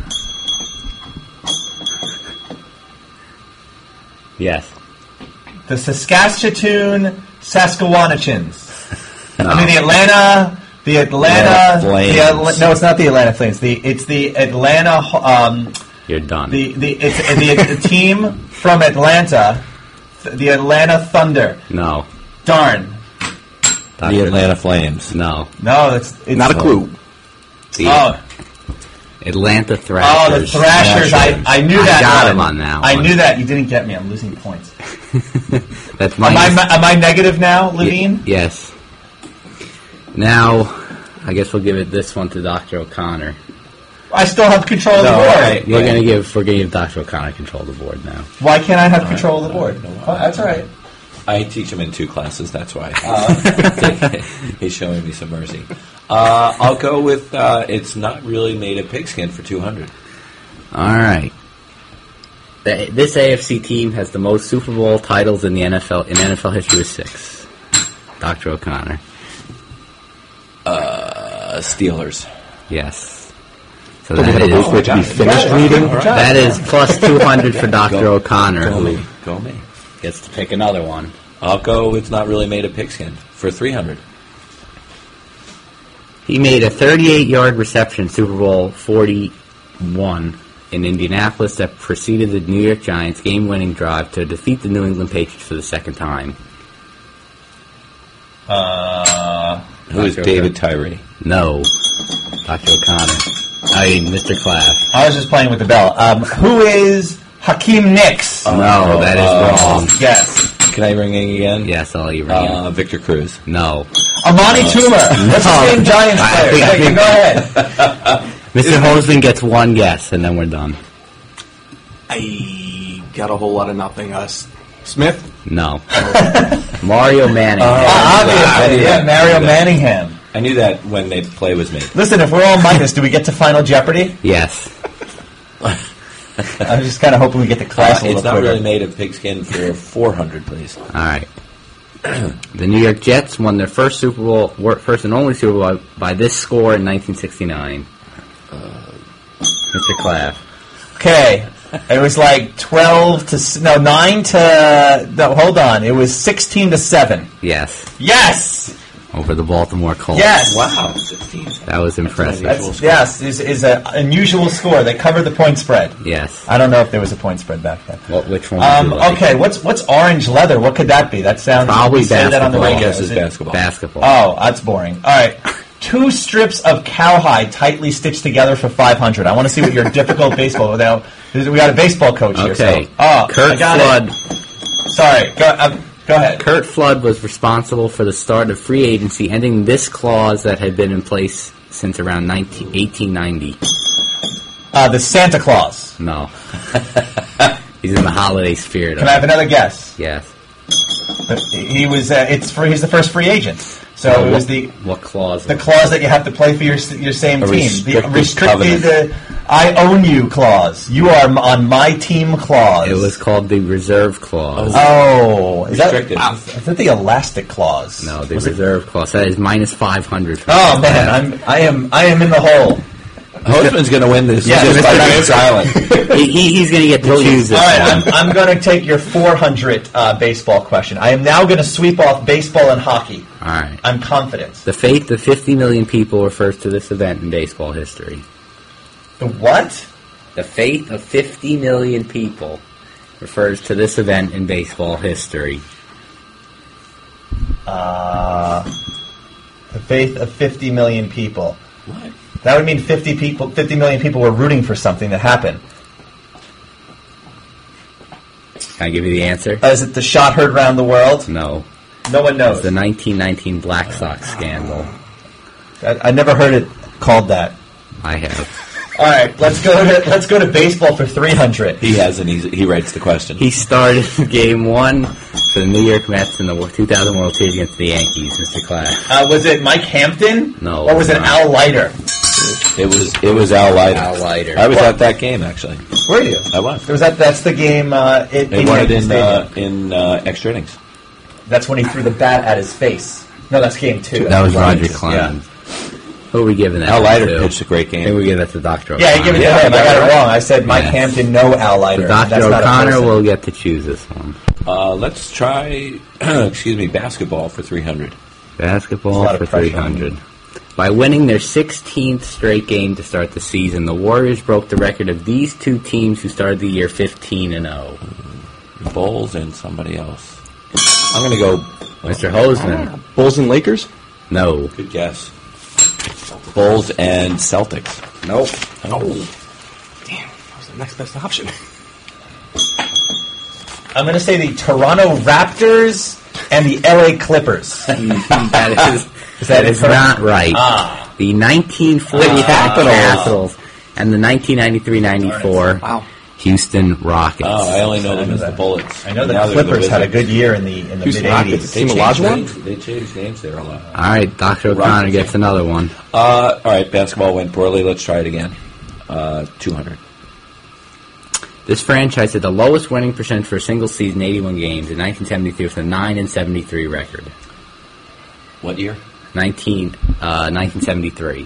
Yes. the Saskatchewan Saskatchewanachins. No. I mean the Atlanta, the Atlanta, Atlanta Flames. the Atla- no, it's not the Atlanta Flames. The it's the Atlanta. Um, You're done. the the it's the, the team from Atlanta, th- the Atlanta Thunder. no. Darn. The Atlanta Flames. No. No, it's, it's Not a clue. The Oh, Atlanta oh, Thrashers. the Thrashers. I, I knew I that. got one. him on that I one. knew that. You didn't get me. I'm losing points. That's Am I, minus- am I negative now, Y- Levine? yes. Now, I guess we'll give it this one to Doctor O'Connor. I still have control of the No, board. right. We're gonna give we're gonna give Doctor O'Connor control of the board now. Why can't I have control of the board? Oh, that's all right. I teach him in two classes, that's why. Uh, He's showing me some mercy. Uh, I'll go with uh, it's not really made of pigskin for two hundred. All right. The, this A F C team has the most Super Bowl titles in the N F L in N F L history with six. Doctor O'Connor. Uh, Steelers. Yes. So that is, Oh, I got it. finished Got it. reading? All right. that is plus two hundred for Doctor Go- O'Connor, Go who me. Go me. gets to pick another one. I'll go it's not really made of pigskin for three hundred. He made a thirty-eight yard reception in Super Bowl forty-one in Indianapolis that preceded the New York Giants' game-winning drive to defeat the New England Patriots for the second time. uh, Who is Doctor David Tyree? No. Doctor O'Connor. I mean, Mister Claff. I was just playing with the bell. Um, who is Hakeem Nicks? no, that is uh, wrong. Yes. Can I ring in again? Yes, I'll even. Uh, Victor Cruz. no. Amani Toomer. What's the same Giants I player? think- I Okay, think- go ahead. Mister Holzman gets one guess, and then we're done. I got a whole lot of nothing. Uh, S- Smith? No. Mario Manning. Uh, I obviously, knew yeah, that. Mario I knew that. Manningham. I knew that when the play was made. Listen, if we're all minus, do we get to Final Jeopardy? Yes. I'm just kind of hoping we get the class Uh, a little it's not quicker. really made of pigskin for four hundred, please. All right. The New York Jets won their first Super Bowl, wor- first and only Super Bowl by this score in nineteen sixty-nine. Mister Claff. Okay, it was like twelve to s- no nine to no. Hold on, it was sixteen to seven. Yes. Yes, Over the Baltimore Colts. yes. Wow, sixteen. That was impressive. That's, yes, is is an unusual score. They covered the point spread. Yes. I don't know if there was a point spread back then. What, which one? would Um, you like? okay, what's what's orange leather? What could that be? That sounds Probably we say that on the basketball. My radio. guess is Is it- basketball. Basketball. Oh, that's boring. All right. Two strips of cowhide tightly stitched together for five hundred. I want to see what your difficult baseball. Now, we got a baseball coach here. Okay. So, oh, I Kurt got Flood. it. Sorry. Go, uh, go ahead. Kurt Flood was responsible for the start of free agency, ending this clause that had been in place since around nineteen, eighteen ninety. Uh, the Santa Claus. No. He's in the holiday spirit. Can of I have it. another guess? Yes. He was. Uh, it's for. He's the first free agent. So Uh, it was what, the what clause? the clause that you have to play for your your same A team. restricted The restricted. covenant. Uh, I own you clause. You are m- on my team clause. It was called the reserve clause. Oh, is that, Restricted. is that the elastic clause? No, the Was it- reserve clause. That is minus five hundred. Oh man, I'm I am I am in the hole. Hostman's going to win this Yeah, just Mister by being Nice. silent. he, he- he's going to get to choose this All right, one. I'm, I'm going to take your four hundred uh, baseball question. I am now going to sweep off baseball and hockey. All right. I'm confident. The fate of fifty million people refers to this event in baseball history. The what? The fate of fifty million people refers to this event in baseball history. Uh, the faith of fifty million people. What? That would mean fifty people, fifty million people were rooting for something that happened. Can I give you the answer? Uh, is it the shot heard round the world? No. No one knows. It's the nineteen nineteen Black Sox scandal. I, I never heard it called that. I have. All right, let's go to let's go to baseball for three hundred. He has, and he's, he writes the question. He started game one for the New York Mets in the two thousand World Series against the Yankees, Mister Class. Uh, was it Mike Hampton? No, Or was it no. Al Leiter? It was it was Al Leiter. Al Leiter. I was What? at that game, actually. Were you? I was. Was that that's the game? Uh, in, They in won it Yankee in, Stadium. uh, in uh, extra innings. That's when he threw the bat at his face. No, that's game two. That was Roger Yeah. Clemens. Who are we giving that Al Leiter to? pitched a great I think game. we give that to Doctor Yeah, O'Connor. you give it to Yeah, him. I I got got it it wrong. I said Mike Yes. Hampton, no Al Leiter. So Doctor That's not a O'Connor person. will get to choose this one. Uh, let's try, excuse me, basketball for three hundred. There's a Basketball lot for of pressure three on hundred. By winning their sixteenth straight game to start the season, the Warriors broke the record of these two teams who started the year fifteen and oh. Bulls and somebody else. I'm going to go, Mister Hosman. Bulls and Lakers? No. good guess. Bulls and Celtics. Nope. Oh. Damn, that was the next best option. I'm going to say the Toronto Raptors and the L A Clippers. that is, Is that that is incorrect? not right. Ah. The nineteen forty Capitals. Capitals and the nineteen ninety-three ninety-four Wow. Houston Rockets. Oh, I only know them I know as the that. Bullets. I know the Now they're the Clippers had a Wizards. good year in the in the Houston mid Rockets. eighties. They Team changed, Olajuwon? names, they changed names there a lot. All right, Doctor O'Connor Rockets, gets yeah. another one. Uh, all right, basketball went poorly. Let's try it again. Uh, two hundred. This franchise had the lowest winning percentage for a single season, eighty-one games, in nineteen seventy-three with a nine and seventy-three record. What year? nineteen, uh, nineteen seventy-three.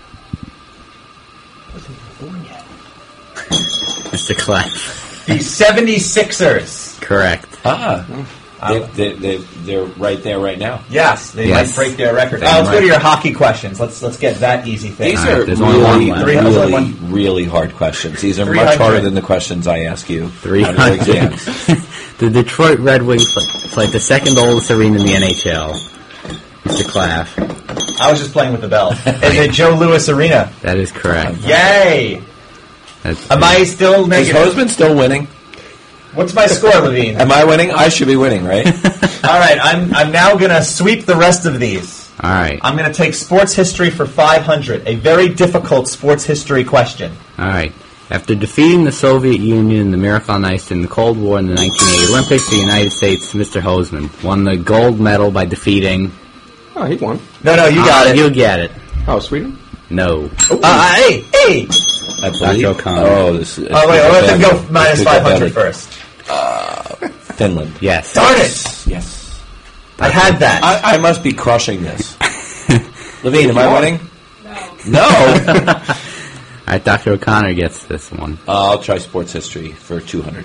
Mister Clef. The seventy-sixers. Correct. Ah, they, they, they, they're right there right now. Yes, they Yes. might break their record. They Oh, let's go might. to your hockey questions. Let's let's get that easy thing. These All right, are there's only one really, left. Three hundred, really, one- really hard questions. These are three much hundred. harder than the questions I ask you Three on your hundred. exams. The Detroit Red Wings play, played the second oldest arena in the N H L. Mister Claff. I was just playing with the bell. Is it Joe Louis Arena? That is correct. Yay! That's Am I still Is negative? Hosman still winning? What's my score, Levine? Am I winning? I should be winning, right? All right, I'm I'm now gonna sweep the rest of these. All right. I'm gonna take sports history for five hundred. A very difficult sports history question. All right. After defeating the Soviet Union in the Miracle on Ice in the Cold War in the nineteen eighty Olympics, the United States, Mister Hosman, won the gold medal by defeating... Oh, he won. No, no, you got Ah, it. You get it. Oh, Sweden? No. Uh, hey, hey! I believe. O'Connor. Oh, this. Oh wait, I'll let them go minus five hundred first. Finland. Yes. Darn it! Yes. I had that. I, I must be crushing this. Levine, am I winning? No. No. All right, Doctor O'Connor gets this one. uh, I'll try sports history for two hundred.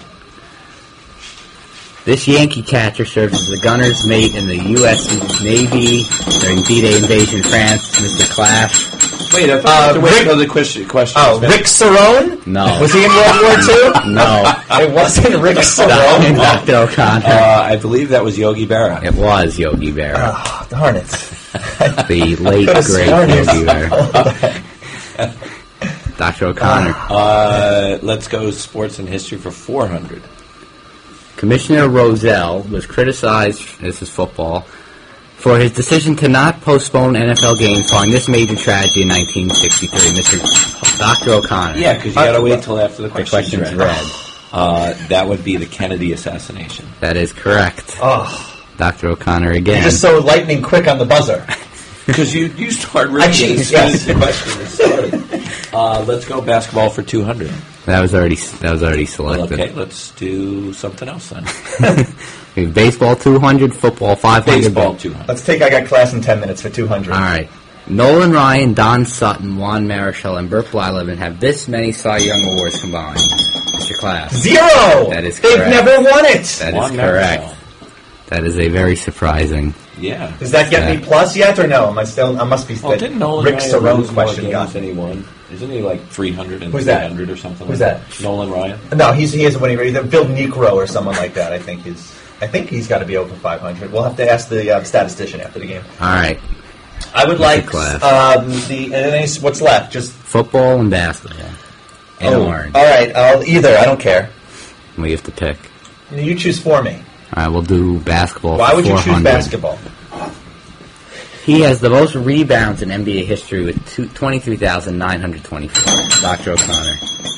This Yankee catcher served as the gunner's mate in the U S Navy during D-Day invasion of France, Mister Clash. Wait, I Uh, thought uh, wait Rick- until the question. question Oh, was Rick Cerrone? No. Was he in World War Two? No. It wasn't Rick Cerrone. Doctor O'Connor. Uh, I believe that was Yogi Berra. It was Yogi Berra. Oh, darn it. The late, could've great sworn you Yogi said Berra. Doctor O'Connor. Uh, let's go sports and history for four hundred. Commissioner Roselle was criticized, this is football, for his decision to not postpone N F L games following this major tragedy in nineteen sixty-three. Mister Doctor O'Connor. Yeah, because you got to wait till after the The question's question's read. read. Uh, that would be the Kennedy assassination. That is correct. Oh, Doctor O'Connor you're again. just so lightning quick on the buzzer. Because you, you start I reading cheat, as soon as yes. the question is started. Uh, let's go basketball for two hundred. That was already that was already selected. Okay, let's do something else then. We have baseball two hundred, football five hundred. Baseball two hundred. Let's take I Got Class in ten minutes for two hundred. All right. Nolan Ryan, Don Sutton, Juan Marichal, and Burt Blyleven have this many Cy Young awards combined. Mister Class. Zero! That is They've correct. never won it! That Juan is correct. Marichal. That is a very surprising. Yeah. Does that get Yeah. me plus yet or no? Am I still? I must be. Well, didn't Nolan Rick Ryan Cerrone lose more question games got than me. he won? Isn't he like three hundred and Who's three that? hundred or something? Who's like that? Nolan Ryan? No, he's he isn't winning. Either Bill Necro or someone like that. I think he's. I think he's got to be over five hundred. We'll have to ask the uh, statistician after the game. All right. I would Mister like Class. um, the and then what's left. Just Football and basketball. And oh, orange. all right. I'll either. I don't care. We have to pick. You choose for me. All right, we'll do basketball. Why for would you choose four hundred. basketball? He has the most rebounds in N B A history with two- twenty-three thousand nine hundred twenty-four. Doctor O'Connor.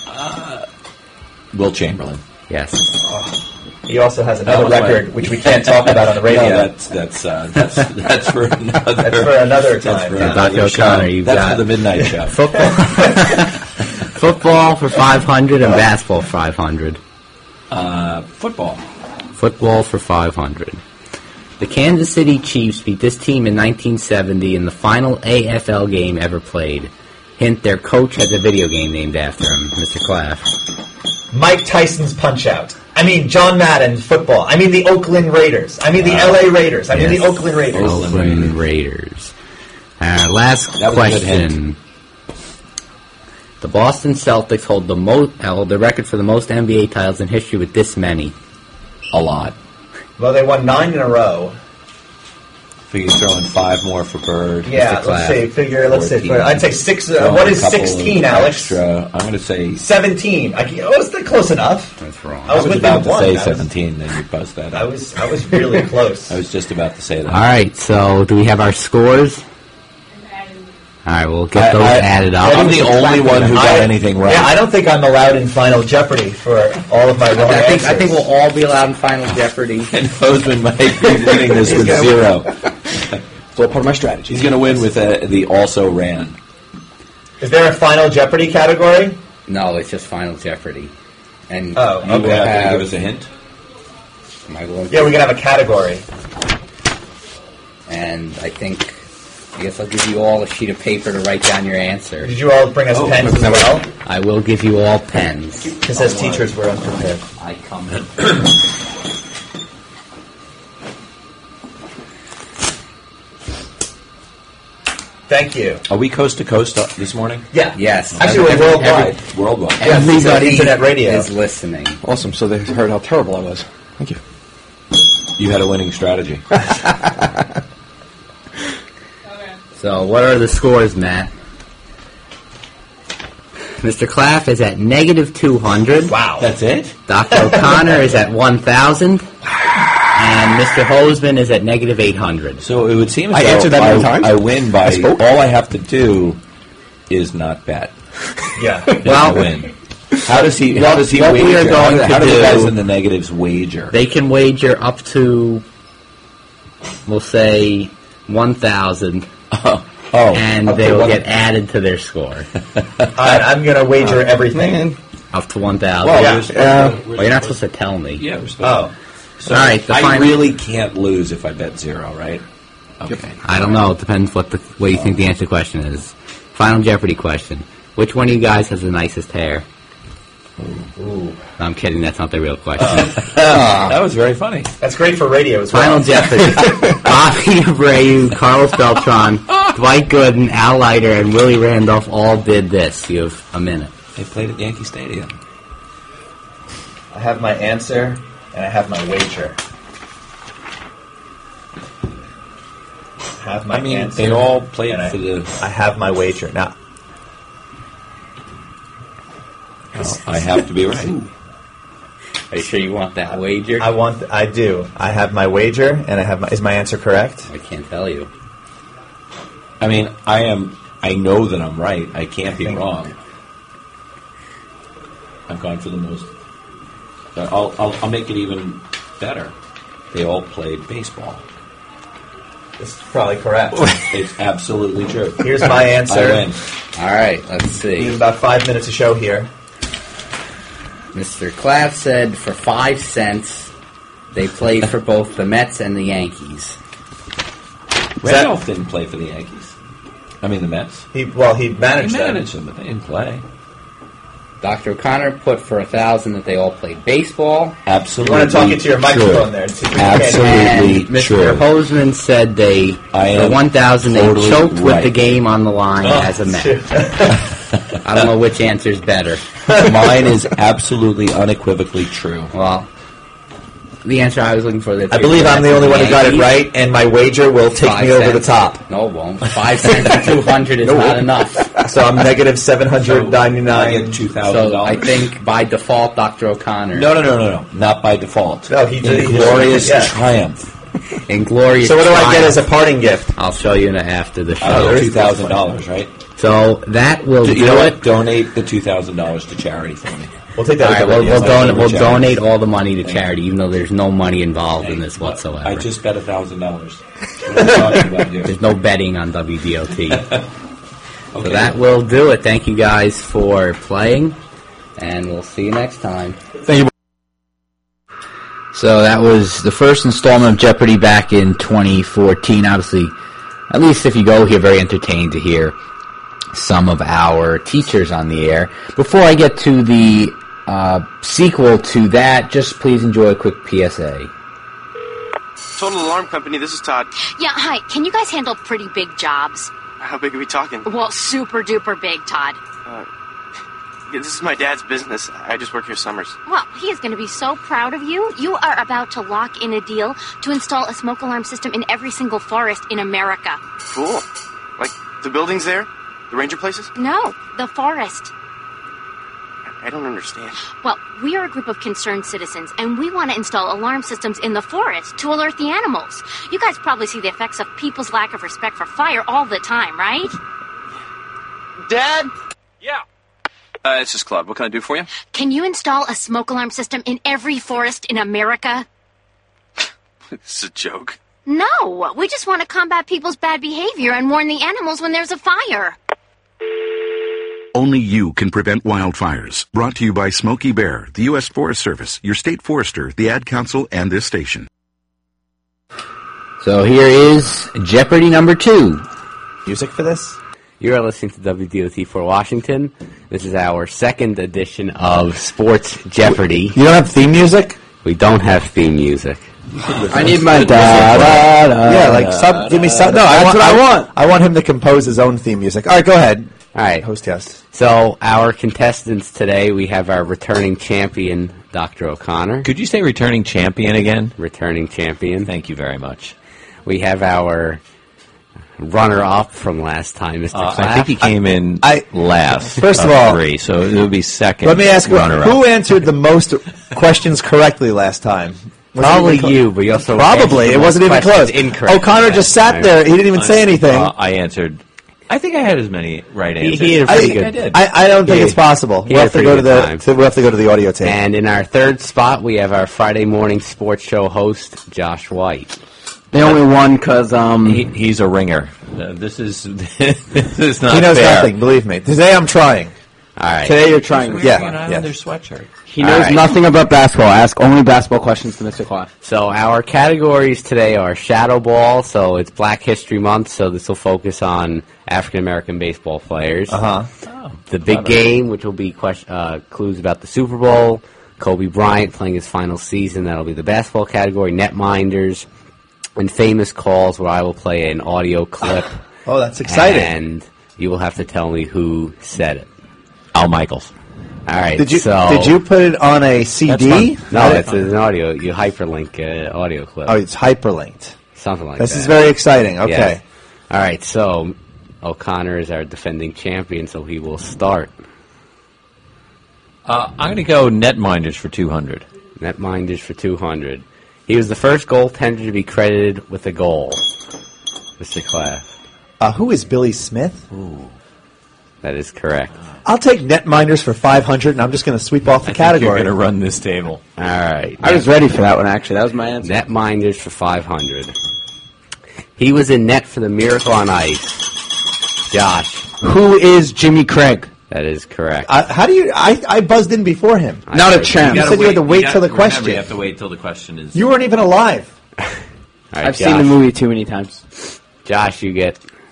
Will Chamberlain. Yes. He also has another That was record, my- which we can't talk about on the radio. No, that's that's uh, that's that's for another. That's for another That's time. for Yeah, another Doctor show. O'Connor, you've That's got- for the midnight show. Football. Football for five hundred and basketball for five hundred. Uh, football. Football for five hundred. The Kansas City Chiefs beat this team in nineteen seventy in the final A F L game ever played. Hint, their coach has a video game named after him, Mister Claff. Mike Tyson's Punch-Out. I mean, John Madden football. I mean, the Oakland Raiders. I mean, the L A Raiders. I mean, Yes. the Oakland Raiders. Oakland Raiders. Uh, last That was a good question. The Boston Celtics hold the most, hold the record for the most N B A titles in history with this many. A lot. Well, they won nine in a row. Figure throw in five more for Bird. Yeah, Mister let's Clapp. see. Figure. Let's see. fourteen. I'd say six. Throw Uh, in what a is couple sixteen, of Alex? Extra. I'm going to say. Seventeen. I, can- oh, it's close enough. That's wrong. I I was was within about to one. say I was- seventeen, then you buzzed that I up. was. I was really close. I was just about to say that. All right, so do we have our scores? All right, we'll get I- those I- added up. I'm the only one who got I- anything right. Yeah, I don't think I'm allowed in Final Jeopardy for all of my wrong I think, answers. I think we'll all be allowed in Final Jeopardy. And Hoseman might be winning this with zero. It's all part of my strategy. He's going to win with uh, the also ran. Is there a Final Jeopardy category? No, it's just Final Jeopardy. And Oh, you You will have to have. give us a hint. Am I going Yeah, we can have a category. And I think, I guess I'll give you all a sheet of paper to write down your answer. Did you all bring us Oh, pens as well? I will give you all pens. Because as teachers, we're unprepared. I come. Thank you. Are we coast to coast uh, this morning? Yeah. Yes. Actually, we're Every- worldwide. every- Worldwide. Yeah, it's Everybody internet radio. is listening. Awesome. So they heard how terrible I was. Thank you. You had a winning strategy. So, what are the scores, Matt? Mister Claff is at negative two hundred. Wow. That's it? Doctor O'Connor is at one thousand. And Mister Hoseman is at negative eight hundred. So it would seem as I though answered that I, many times? I win by I spoke? all I have to do is not bet. Yeah. Well, to win. How does he? How does he what wager? we are going how, how to do the do- guys in the negatives wager? They can wager up to, we'll say, one thousand. oh, oh, And up they to will one- get added to their score. All right, I'm going to wager everything. Man. Up to one thousand. well, yeah. we're supposed Yeah. to- we're Well, you're not supposed supposed to tell me. to- Yeah, we're supposed Oh. to. So All right, the I final- really can't lose if I bet zero, right? Okay. I don't know. It depends what the what you think the answer to the question is. Final Jeopardy question. Which one of you guys has the nicest hair? Ooh. No, I'm kidding. That's not the real question. That was very funny. That's great for radio as well. Final Jeopardy. Bobby Abreu, Carlos Beltran, Dwight Gooden, Al Leiter, and Willie Randolph all did this. You have a minute. They played at Yankee Stadium. I have my answer, and I have my wager. I have my I mean, answer, they all played and I, for the. I have my wager. Now, Oh, I have to be right. Are you sure you want that wager? I want. I do. I have my wager, and I have my. Is my answer correct? I can't tell you. I mean, I am. I know that I'm right. I can't I be think- wrong. I've gone for the most. uh, I'll, I'll, I'll make it even better. They all played baseball. This is probably correct. It's absolutely true. Here's my answer. I win. All right, let's We have see. about five minutes to show here. Mister Claff said for five cents they played for both the Mets and the Yankees. Randolph didn't play for the Yankees. I mean, the Mets. He well, he managed He them. managed them, but they didn't play. Doctor O'Connor put for a thousand that they all played baseball. Absolutely. You want to talk into your microphone true. there? See if we Absolutely. And Absolutely Mister true. Hoseman said they, I for am one thousand, totally they choked with right. the game on the line Oh, as a Met. shoot. I don't know which answer's better. Mine is absolutely unequivocally true. Well, the answer I was looking for. That I believe I'm the only one who got it right, and my wager will take Five me over the cents. top. No, it won't. Five cents to two hundred is No. not enough. So I'm negative seven hundred I ninety-nine. get two thousand So I dollars. think by default, Doctor O'Connor. No, no, no, no, no. Not by default. No, he did. In he- glorious yeah. triumph. In glorious. So what do I get triumph. as a parting gift? I'll show you in a- after the show. I there get is two thousand dollars, right? So that will You do know what? it. Donate the two thousand dollars to charity for me. We'll take All that. right, as a we'll, radio. we'll, Yes, don- I we'll charity. donate all the money to charity, even though there's no money involved in this whatsoever. I just bet a thousand dollars. What are you talking about here? There's no betting on W D O T. Okay. So that will do it. Thank you guys for playing, and we'll see you next time. Thank you. So that was the first installment of Jeopardy back in twenty fourteen. Obviously, at least if you go here, very entertained to hear some of our teachers on the air. Before I get to the uh, sequel to that, just please enjoy a quick P S A. Total Alarm Company, this is Todd. Yeah, hi. Can you guys handle pretty big jobs? How big are we talking? Well, super duper big, Todd. Uh, yeah, this is my dad's business. I just work here summers. Well, he is going to be so proud of you. You are about to lock in a deal to install a smoke alarm system in every single forest in America. Cool. Like, the buildings there? The ranger places? No, the forest. I don't understand. Well, we are a group of concerned citizens, and we want to install alarm systems in the forest to alert the animals. You guys probably see the effects of people's lack of respect for fire all the time, right? Dad? Yeah. Uh, it's just Claude. What can I do for you? Can you install a smoke alarm system in every forest in America? This is a joke. No, we just want to combat people's bad behavior and warn the animals when there's a fire. Only you can prevent wildfires. Brought to you by Smokey Bear, the U S Forest Service, your state forester, the Ad Council, and this station. So here is Jeopardy number two. Music for this? You are listening to W D O T for Washington. This is our second edition of Sports Jeopardy. You don't have theme music? We don't have theme music. I need my da da da. Yeah, like sub. Give me some. No, I That's want. what I want. I want him to compose his own theme music. All right, go ahead. All right. Host yes. So our contestants today, we have our returning champion, Doctor O'Connor. Could you say returning champion again? Returning champion. Thank you very much. We have our runner-up from last time, Mister Uh, Clapp. I think he came in I- last. First of all- three, so it would be second. Let me ask you, runner-up. who answered the most questions correctly last time? Was it Probably even clo- you, but you also Probably. answered the It wasn't most even close. questions incorrectly O'Connor just last sat time. there. He didn't even say anything. Uh, I answered. I think I had as many right He- answers. he had a I, pretty I good. did. I, I don't think He- it's possible. he We'll had have a to go to pretty good the. time. To, we'll have to go to the audio tape. And in our third spot, we have our Friday morning sports show host, Josh White. They only won because um. He, he's a ringer. Uh, this is this is not he knows fair. nothing. Believe me. Today I'm trying. All right. Today you're trying. We're Yeah, going on yeah. in their sweatshirt. He All knows right. nothing about basketball. Ask only basketball questions to Mister Clark. So our categories today are Shadow Ball, so it's Black History Month, so this will focus on African American baseball players. Uh huh. The Big Game, which will be question, uh, clues about the Super Bowl. Kobe Bryant playing his final season, that'll be the basketball category. Netminders, and Famous Calls, where I will play an audio clip. Oh, that's exciting. And you will have to tell me who said it. Al Michaels. All right. Did you so did you put it on a C D? No, it's an audio. You hyperlink uh, audio clip. Oh, it's hyperlinked. Something like This that. is very exciting. Okay. Yes. All right. So O'Connor is our defending champion, so he will start. Uh, I'm going to go netminders for two hundred. Netminders for two hundred. He was the first goaltender to be credited with a goal. Mister Claff. Uh, who is Billy Smith? Ooh. That is correct. I'll take netminders for five hundred, and I'm just going to sweep off the I think category. you're going to run this table. All right. I was ready for that one. Actually, that was my answer. Netminders for five hundred. He was in net for the Miracle on Ice. Josh. Who is Jimmy Craig? That is correct. Uh, how do you? I, I buzzed in before him. Not a champ. You gotta said you had to wait gotta- till the remember, question. You have to wait till the question is. You weren't even alive. All right, I've Josh. seen the movie too many times. Josh, you get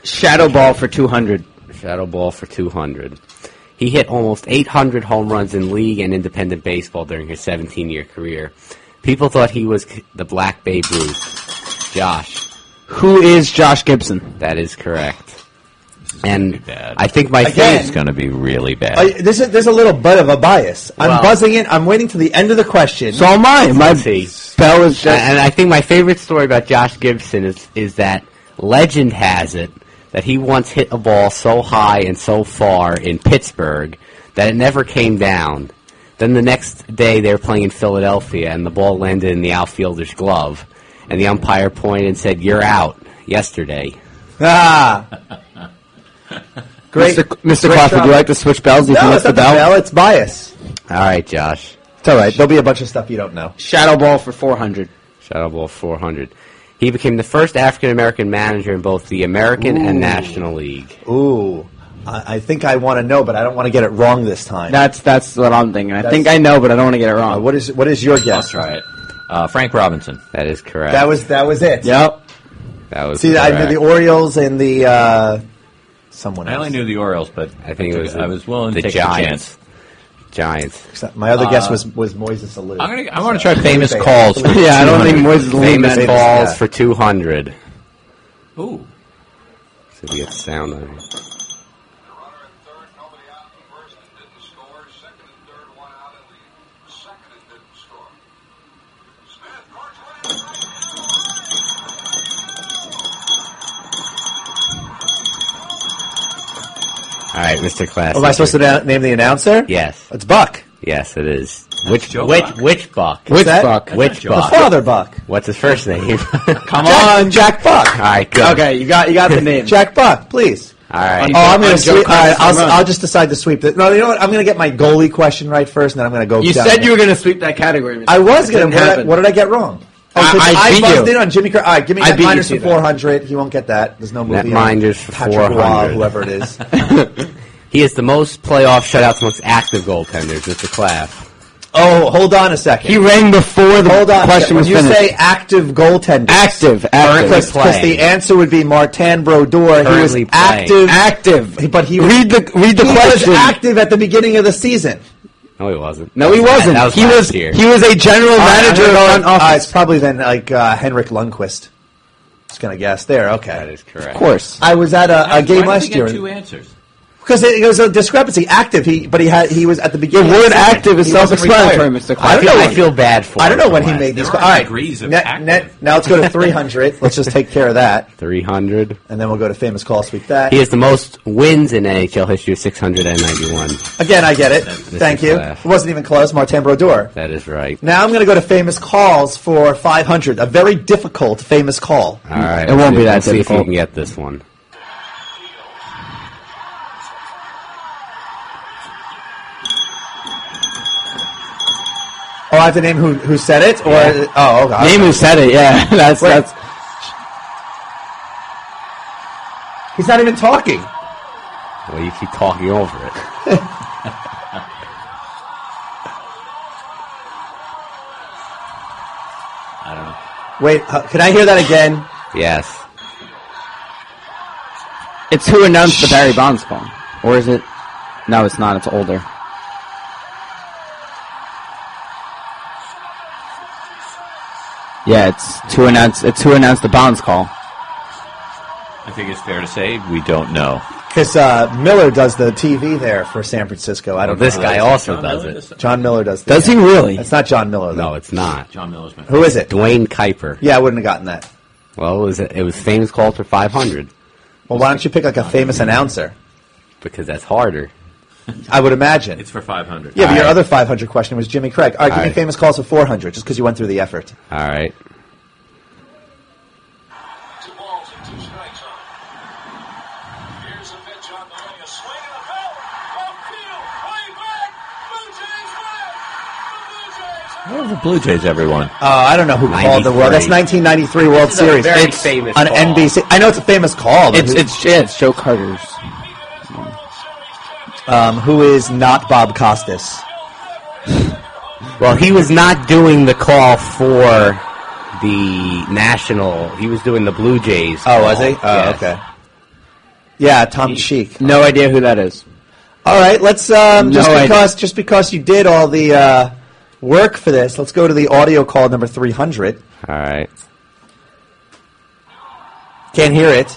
Shadow ball for two hundred. Shadow ball for two hundred. He hit almost eight hundred home runs in league and independent baseball during his seventeen-year career. People thought he was the Black Babe Ruth. Josh. Who is Josh Gibson? That is correct. And I think my Again. favorite It's going to be really bad. Uh, this is, there's a little bit of a bias. I'm Well- buzzing in. I'm waiting to the end of the question. So am I. My Let's see. bell is just... And I think my favorite story about Josh Gibson is, is that legend has it that he once hit a ball so high and so far in Pittsburgh that it never came down. Then the next day they were playing in Philadelphia and the ball landed in the outfielder's glove. And the umpire pointed and said, "You're out," yesterday. Ah. Great. Mister Mister Great Crawford, job. would you like to switch bells if No, you it's missed not the the bell? bell. It's bias. All right, Josh. It's all right. There'll be a bunch of stuff you don't know. Shadow ball for four hundred. Shadow ball four hundred. He became the first African-American manager in both the American Ooh. and National League. Ooh. I, I think I want to know, but I don't want to get it wrong this time. That's that's what I'm thinking. I That's- think I know, but I don't want to get it Uh, wrong. what is what is your guess? I'll try it. Uh, Frank Robinson. That is correct. That was that was it. Yep. That was See, I correct. knew the Orioles and the uh, someone I else. only knew the Orioles, but I think it was I the- was willing the to take a Giants. chance. Giants. Except my other guess Uh, was was Moises Alou. I'm gonna. I want to try famous calls. For Yeah, I don't think Moises Alou Famous meant- calls yeah. for two hundred. Ooh. So we get sound on it. All right, Mister Class. Oh, am I supposed to na- name the announcer? Yes. It's Buck. Yes, it is. Which Joe which Buck. which Buck? What's that? Buck? Which The Buck? father Buck. What's his first name? Come Jack, on. Jack Buck. All right, good. Okay, you got you got the name. Jack Buck, please. All right. Oh, I'm going on to Joe sweep. All right, Carter's I'll, run. I'll just decide to sweep it. No, you know what? I'm going to get my goalie question right first, and then I'm going to go. You down said there. you were going to sweep that category. Mister I was It going to. didn't What, did I- happen. what did I get wrong? Oh, I- 'cause I I beat buzzed you. in on Jimmy. Cur- All right, give me I net beat you minders to for that. four hundred. He won't get that. There's no Net movie on minders for Patrick four Roy, hundred. whoever it is. He is the most playoff shutouts amongst active goaltenders, Mister Claff. Oh, hold on a second. He rang before the Hold on. question when was you finished. say active goaltender, active, active. because playing. the answer would be Martin Brodeur. He was Currently playing. active, active. but he was, Read the read the he question. was active at the beginning of the season. No, he wasn't. No, he That was- wasn't. That was he last was year. he was a general All right, manager I'm of gonna front go- uh, office. it's probably then like uh, Henrik Lundqvist. Just gonna guess there. Okay, That is correct. Of course. I was at a, a Why game did last we get year two answers. because it, it was a discrepancy. Active, he but he had he was at the The beginning. word of the season. active is He wasn't self-explanatory, retired. Mister I Clark. I don't feel, know. I when- feel bad for I don't him know when for he last made these. There calls. are All right, degrees of net, active. net, now let's go to three hundred. Let's just take care of that, three hundred. and then we'll go to famous call sweep that. He has the most wins in N H L history of six hundred ninety-one. Again, I get it. Mister Thank you. Claff. It wasn't even close. Martin Brodeur. That is right. Now I'm going to go to famous calls for five hundred. A very difficult famous call. All right. It won't be that Let's see if difficult. you can get this one. Oh, I have to name who who said it, or Yeah. oh, okay. Name who said it. Yeah, that's Wait. that's. He's not even talking. Well, you keep talking over it. I don't know. Wait, uh, can I hear that again? Yes. It's who announced the Barry Bonds call, or is it? No, it's not. It's older. Yeah, it's to announce. It's who announced the Bonds call. I think it's fair to say we don't know. Because uh, Miller does the T V there for San Francisco. I Well, don't. this know. guy also John does Miller it. does it? John Miller does. The, Does he really? It's not John Miller though. No, it's not. John Miller's my Who is it? Dwayne Kuiper. Yeah, I wouldn't have gotten that. Well, it was it was famous calls for five hundred Well, why don't you pick like a famous announcer? because that's harder. I would imagine. It's for five hundred. Yeah, but your All right. other five hundred question was Jimmy Craig. All right, give All me right. famous calls for four hundred, just because you went through the effort. All right. Two balls and two strikes on it. Here's a pitch on the way. A swing and a foul. Left field. Way back. Blue Jays win. The Blue Jays. What are the Blue Jays, everyone? Uh, I don't know who called the World. That's nineteen ninety-three World This is a Series. very it's famous on call. N B C. I know it's a famous call. but It's who, it's yeah, it's Joe Carter's. um, who is not Bob Costas? Well, he was not doing the call for the national. He was doing the Blue Jays. Oh, was he? call. Oh, Yes. okay. Yeah, Tom Cheek. No idea who that is. All right, let's um, No just idea. because just because you did all the uh, work for this, let's go to the audio call number three hundred. All right. Can't hear it.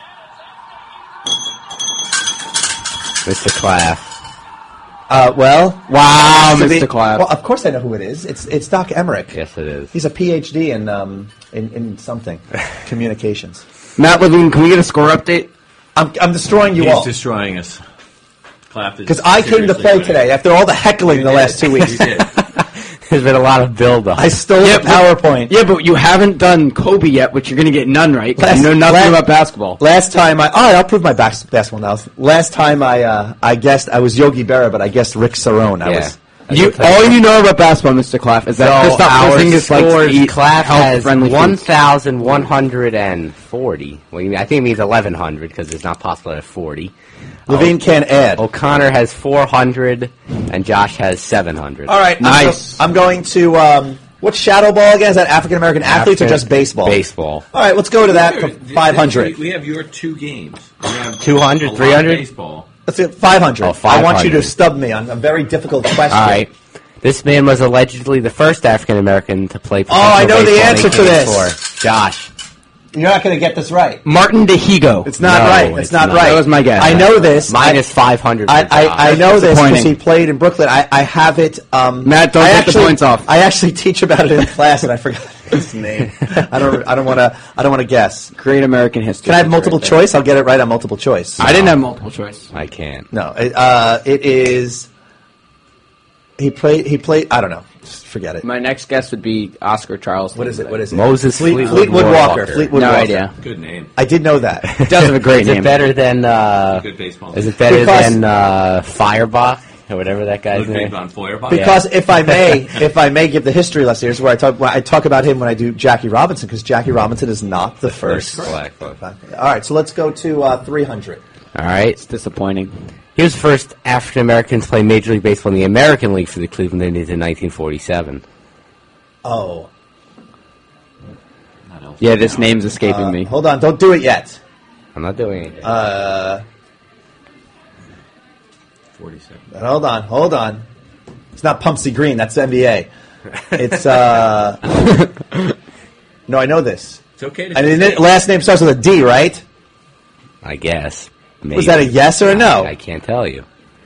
Mister Claff. Uh, well, Wow, to Mister be- Clapp. Well, of course I know who it is. It's it's Doc Emmerich. Yes, it is. He's a P H D in um in, in something communications. Matt Levine, can we get a score update? I'm I'm destroying you He's all destroying us. Clapped because I came to play today after all the heckling the last two weeks. There's been a lot of build-up. I stole Yeah, the PowerPoint. Yeah, but you haven't done Kobe yet, which you're going to get none right. 'cause Last- you know nothing last- about basketball. Last time I, all right, I'll prove my bas- basketball now. Last time I, uh, I guessed I was Yogi Berra, but I guessed Rick Cerrone. I Yeah. was. You, all you know about basketball, Mister Claff, is that So Christoph our Porzingis likes to scores, eat Claff has health-friendly one foods. thousand one hundred forty. Well, you mean- I think it means eleven hundred because it's not possible at forty. Levine O- can't add. O'Connor has four hundred, and Josh has seven hundred. All right, Nice. I'm, go- I'm going to. Um, what's shadow ball again? Is that African American athletes or African- just baseball? Baseball. All right, let's go to that for We- five hundred. We have your two games. We have two hundred, a lot of three hundred? baseball. Let's do five hundred. Oh, I want you to five hundred. stub me on a very difficult question. All right. This man was allegedly the first African American to play Oh, I professional know the baseball in answer to eighteen this. eighty-four. Josh. You're not going to get this right. Martin DeHigo. It's not No, right. It's, it's not, not. right. That was my guess. I know this. Minus five hundred. I, I, I know this because Disappointing. he played in Brooklyn. I, I have it. Um, Matt, don't I take the actually, points off. I actually teach about it in class, and I forgot his name. I don't. I don't want to. I don't want to guess. Great American history. Can I have multiple right there. choice? I'll get it right on multiple choice. I didn't have multiple choice. I can't. No. It, uh, it is. He played. He played. I don't know. Just forget it. My next guess would be Oscar Charleston. What is it? What is it? Moses Fleet, Fleetwood, Fleetwood Walker. Walker. Fleetwood No Walker. idea. Good name. I did know that. He does have a great Is name. it better than uh, Good baseball. Is it better Because- than uh, Firebach or whatever that guy's Ludwig name? von Feuerbach. Because if I may, if I may give the history lesson, here's where I talk. I talk about him when I do Jackie Robinson because Jackie Robinson is not the first. Black. All right, so let's go to uh, three hundred. All right. It's disappointing. He was the first African American to play Major League Baseball in the American League for the Cleveland Indians in nineteen forty-seven. Oh, Yeah, this name's escaping uh, me. hold on, don't do it yet. I'm not doing it. Uh, forty-seven. hold on, hold on. It's not Pumpsy Green. That's N B A. It's uh. No, I know this. It's okay to And say- the last name starts with a D, right? I guess. Maybe. Was that a yes or a no? I, I can't tell you.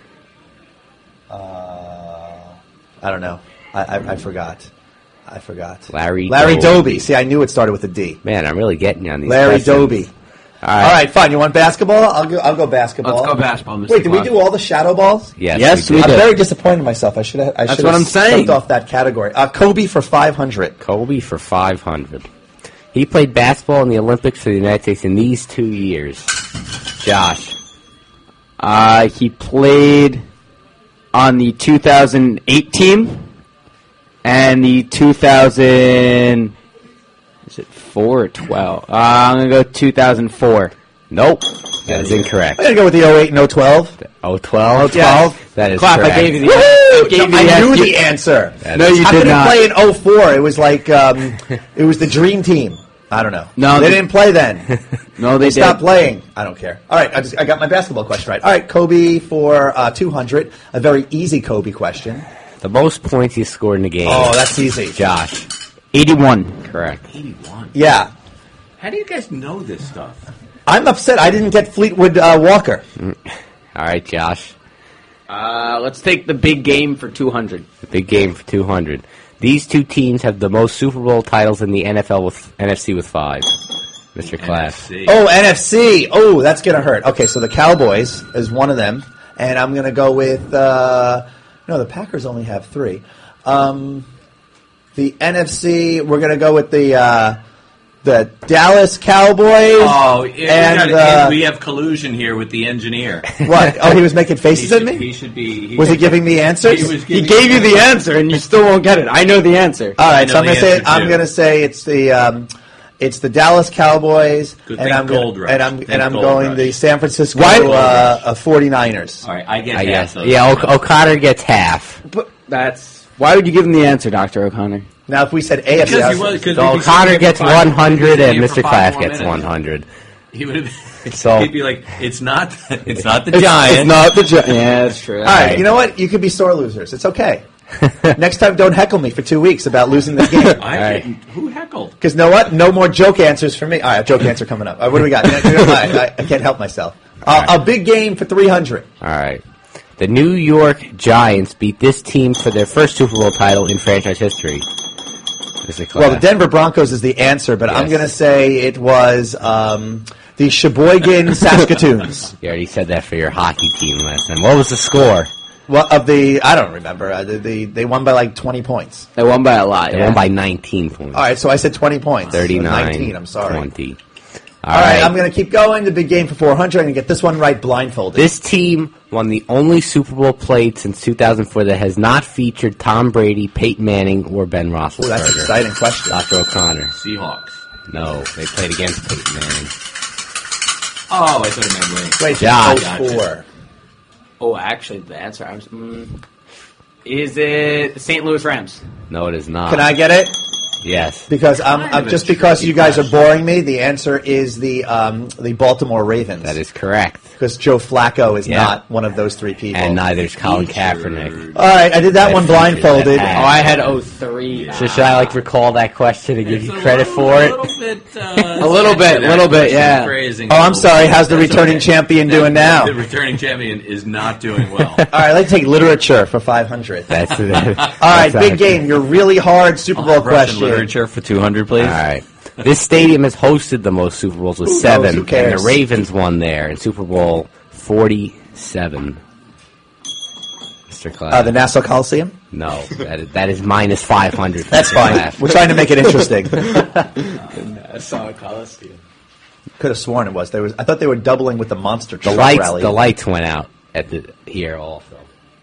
Uh, I don't know. I, I, I forgot. I forgot. Larry Larry Doby. Doby. See, I knew it started with a D. Man, I'm really getting you on these Larry questions. Doby. All right. All right, fine. You want basketball? I'll go. I'll go basketball. Let's go basketball, Mister Wait, did we Clark. do all the shadow balls? Yes, Yes, we we did. I'm did. very disappointed in myself. I should have. I That's should what have I'm saying. stepped off that category. Uh, Kobe for five hundred. Kobe for five hundred. He played basketball in the Olympics for the United States in these two years. Josh. Uh, he played on the two thousand eight team and the two thousand. Is it four or twelve? Uh, I'm gonna go two thousand four. Nope. That is incorrect. I'm gonna go with the oh eight and oh twelve. Oh twelve? Yes. That is Clap, correct. I gave you the. Woo! I gave you No, I the knew answer. the answer. That No, is- you How did could not. he play in oh four? It was like um, it was the dream team. I don't know. No, they the- didn't play then. No, they They stopped did. playing. I don't care. All right, I, just, I got my basketball question right. All right, Kobe for uh, two hundred. A very easy Kobe question. The most points he scored in the game. Oh, that's easy. Josh. eighty-one. Correct. eighty-one. Yeah. How do you guys know this stuff? I'm upset I didn't get Fleetwood uh, Walker. All right, Josh. Uh, let's take the big game for two hundred. The big game for two hundred. These two teams have the most Super Bowl titles in the N F L with N F C with five. Mister Class. N F C. Oh, N F C. Oh, that's going to hurt. Okay, so the Cowboys is one of them. And I'm going to go with, uh, no, the Packers only have three. Um, the N F C, we're going to go with the uh, the Dallas Cowboys. Oh, yeah, and we, gotta- uh, we have collusion here with the engineer. what? Oh, he was making He faces should, at me? he should be. He Was he should- giving me answers? He, was He giving gave you the answer, and you still won't get it. I know the answer. All right, I so I'm know going to the say answer, I'm too. going to say it's the um, it's the Dallas Cowboys, Good and thing I'm Gold gonna, Rush. and I'm Think and I'm Gold going Rush. the San Francisco Why- uh, uh, forty-niners. All right, I get I half guess. those. Yeah, o- O'Connor gets half. But that's why would you give him the answer, Doctor O'Connor? Now, if we said A F C, Because I he was- was- because So we- O'Connor we- gets we- one hundred, we- and for Mister five Class more gets minutes. one hundred. He would have. So- he'd be like, "It's not. It's not the It's, Giants. it's not the Giants. Yeah, that's true. All right, you know what? You could be sore losers. It's okay. Next time, don't heckle me for two weeks about losing this game. I didn't. Who heckled? Because know what? No more joke answers for me. All right, joke answer coming up. All right, what do we got? I, I, I can't help myself. Uh, a big game for three hundred. All right. The New York Giants beat this team for their first Super Bowl title in franchise history. This is a Well, the class. Denver Broncos is the answer, but I'm Yes. going to say it was um, the Sheboygan Saskatoons. You already said that for your hockey team last time. What was the score? Well, of the I don't remember. Uh, the, the, they won by like twenty points. They won by a lot. They yeah. won by nineteen points. All right, so I said twenty points. thirty-nine. nineteen, I'm sorry. twenty. All right, I'm going to keep going. The big game for four hundred. I'm going to get this one right blindfolded. This team won the only Super Bowl played since two thousand four that has not featured Tom Brady, Peyton Manning, or Ben Roethlisberger. Ooh, that's an exciting question. Doctor O'Connor. Seahawks. No, they played against Peyton Manning. Oh, I thought it meant winning. Wait, Josh. just oh four. Oh, actually, the answer I was, mm, is it Saint Louis Rams? No, it is not. Can I get it? Yes. Because I'm, Kind I'm of a just because tricky you guys question. are boring me. The answer is the um, the Baltimore Ravens. That is correct. Because Joe Flacco is Yeah. not one of those three people. And neither is Colin Kaepernick. All right, I did that That one featured blindfolded. that Oh, I had oh three. So should I like recall that question and give It's you a credit little- for a it? little bit, uh, A little bit, sensitive, little bit, actually, yeah. phrasing Oh, a I'm little sorry. bit. How's the That's returning okay. champion The- doing now? The returning champion is not doing well. All right, let's take literature for five hundred. That's it. All right, big game. Your really hard Super Bowl Russian question. literature for two hundred, please. All right. This stadium has hosted the most Super Bowls with Who knows? seven, Who and cares? the Ravens won there in Super Bowl forty-seven. Mister Clapp. Uh, the Nassau Coliseum? No, that is, that is minus five hundred. That's fine. We're trying to make it interesting. I saw a Coliseum. Could have sworn it was. There was. I thought they were doubling with the monster The truck lights, rally. the lights went out at the here also.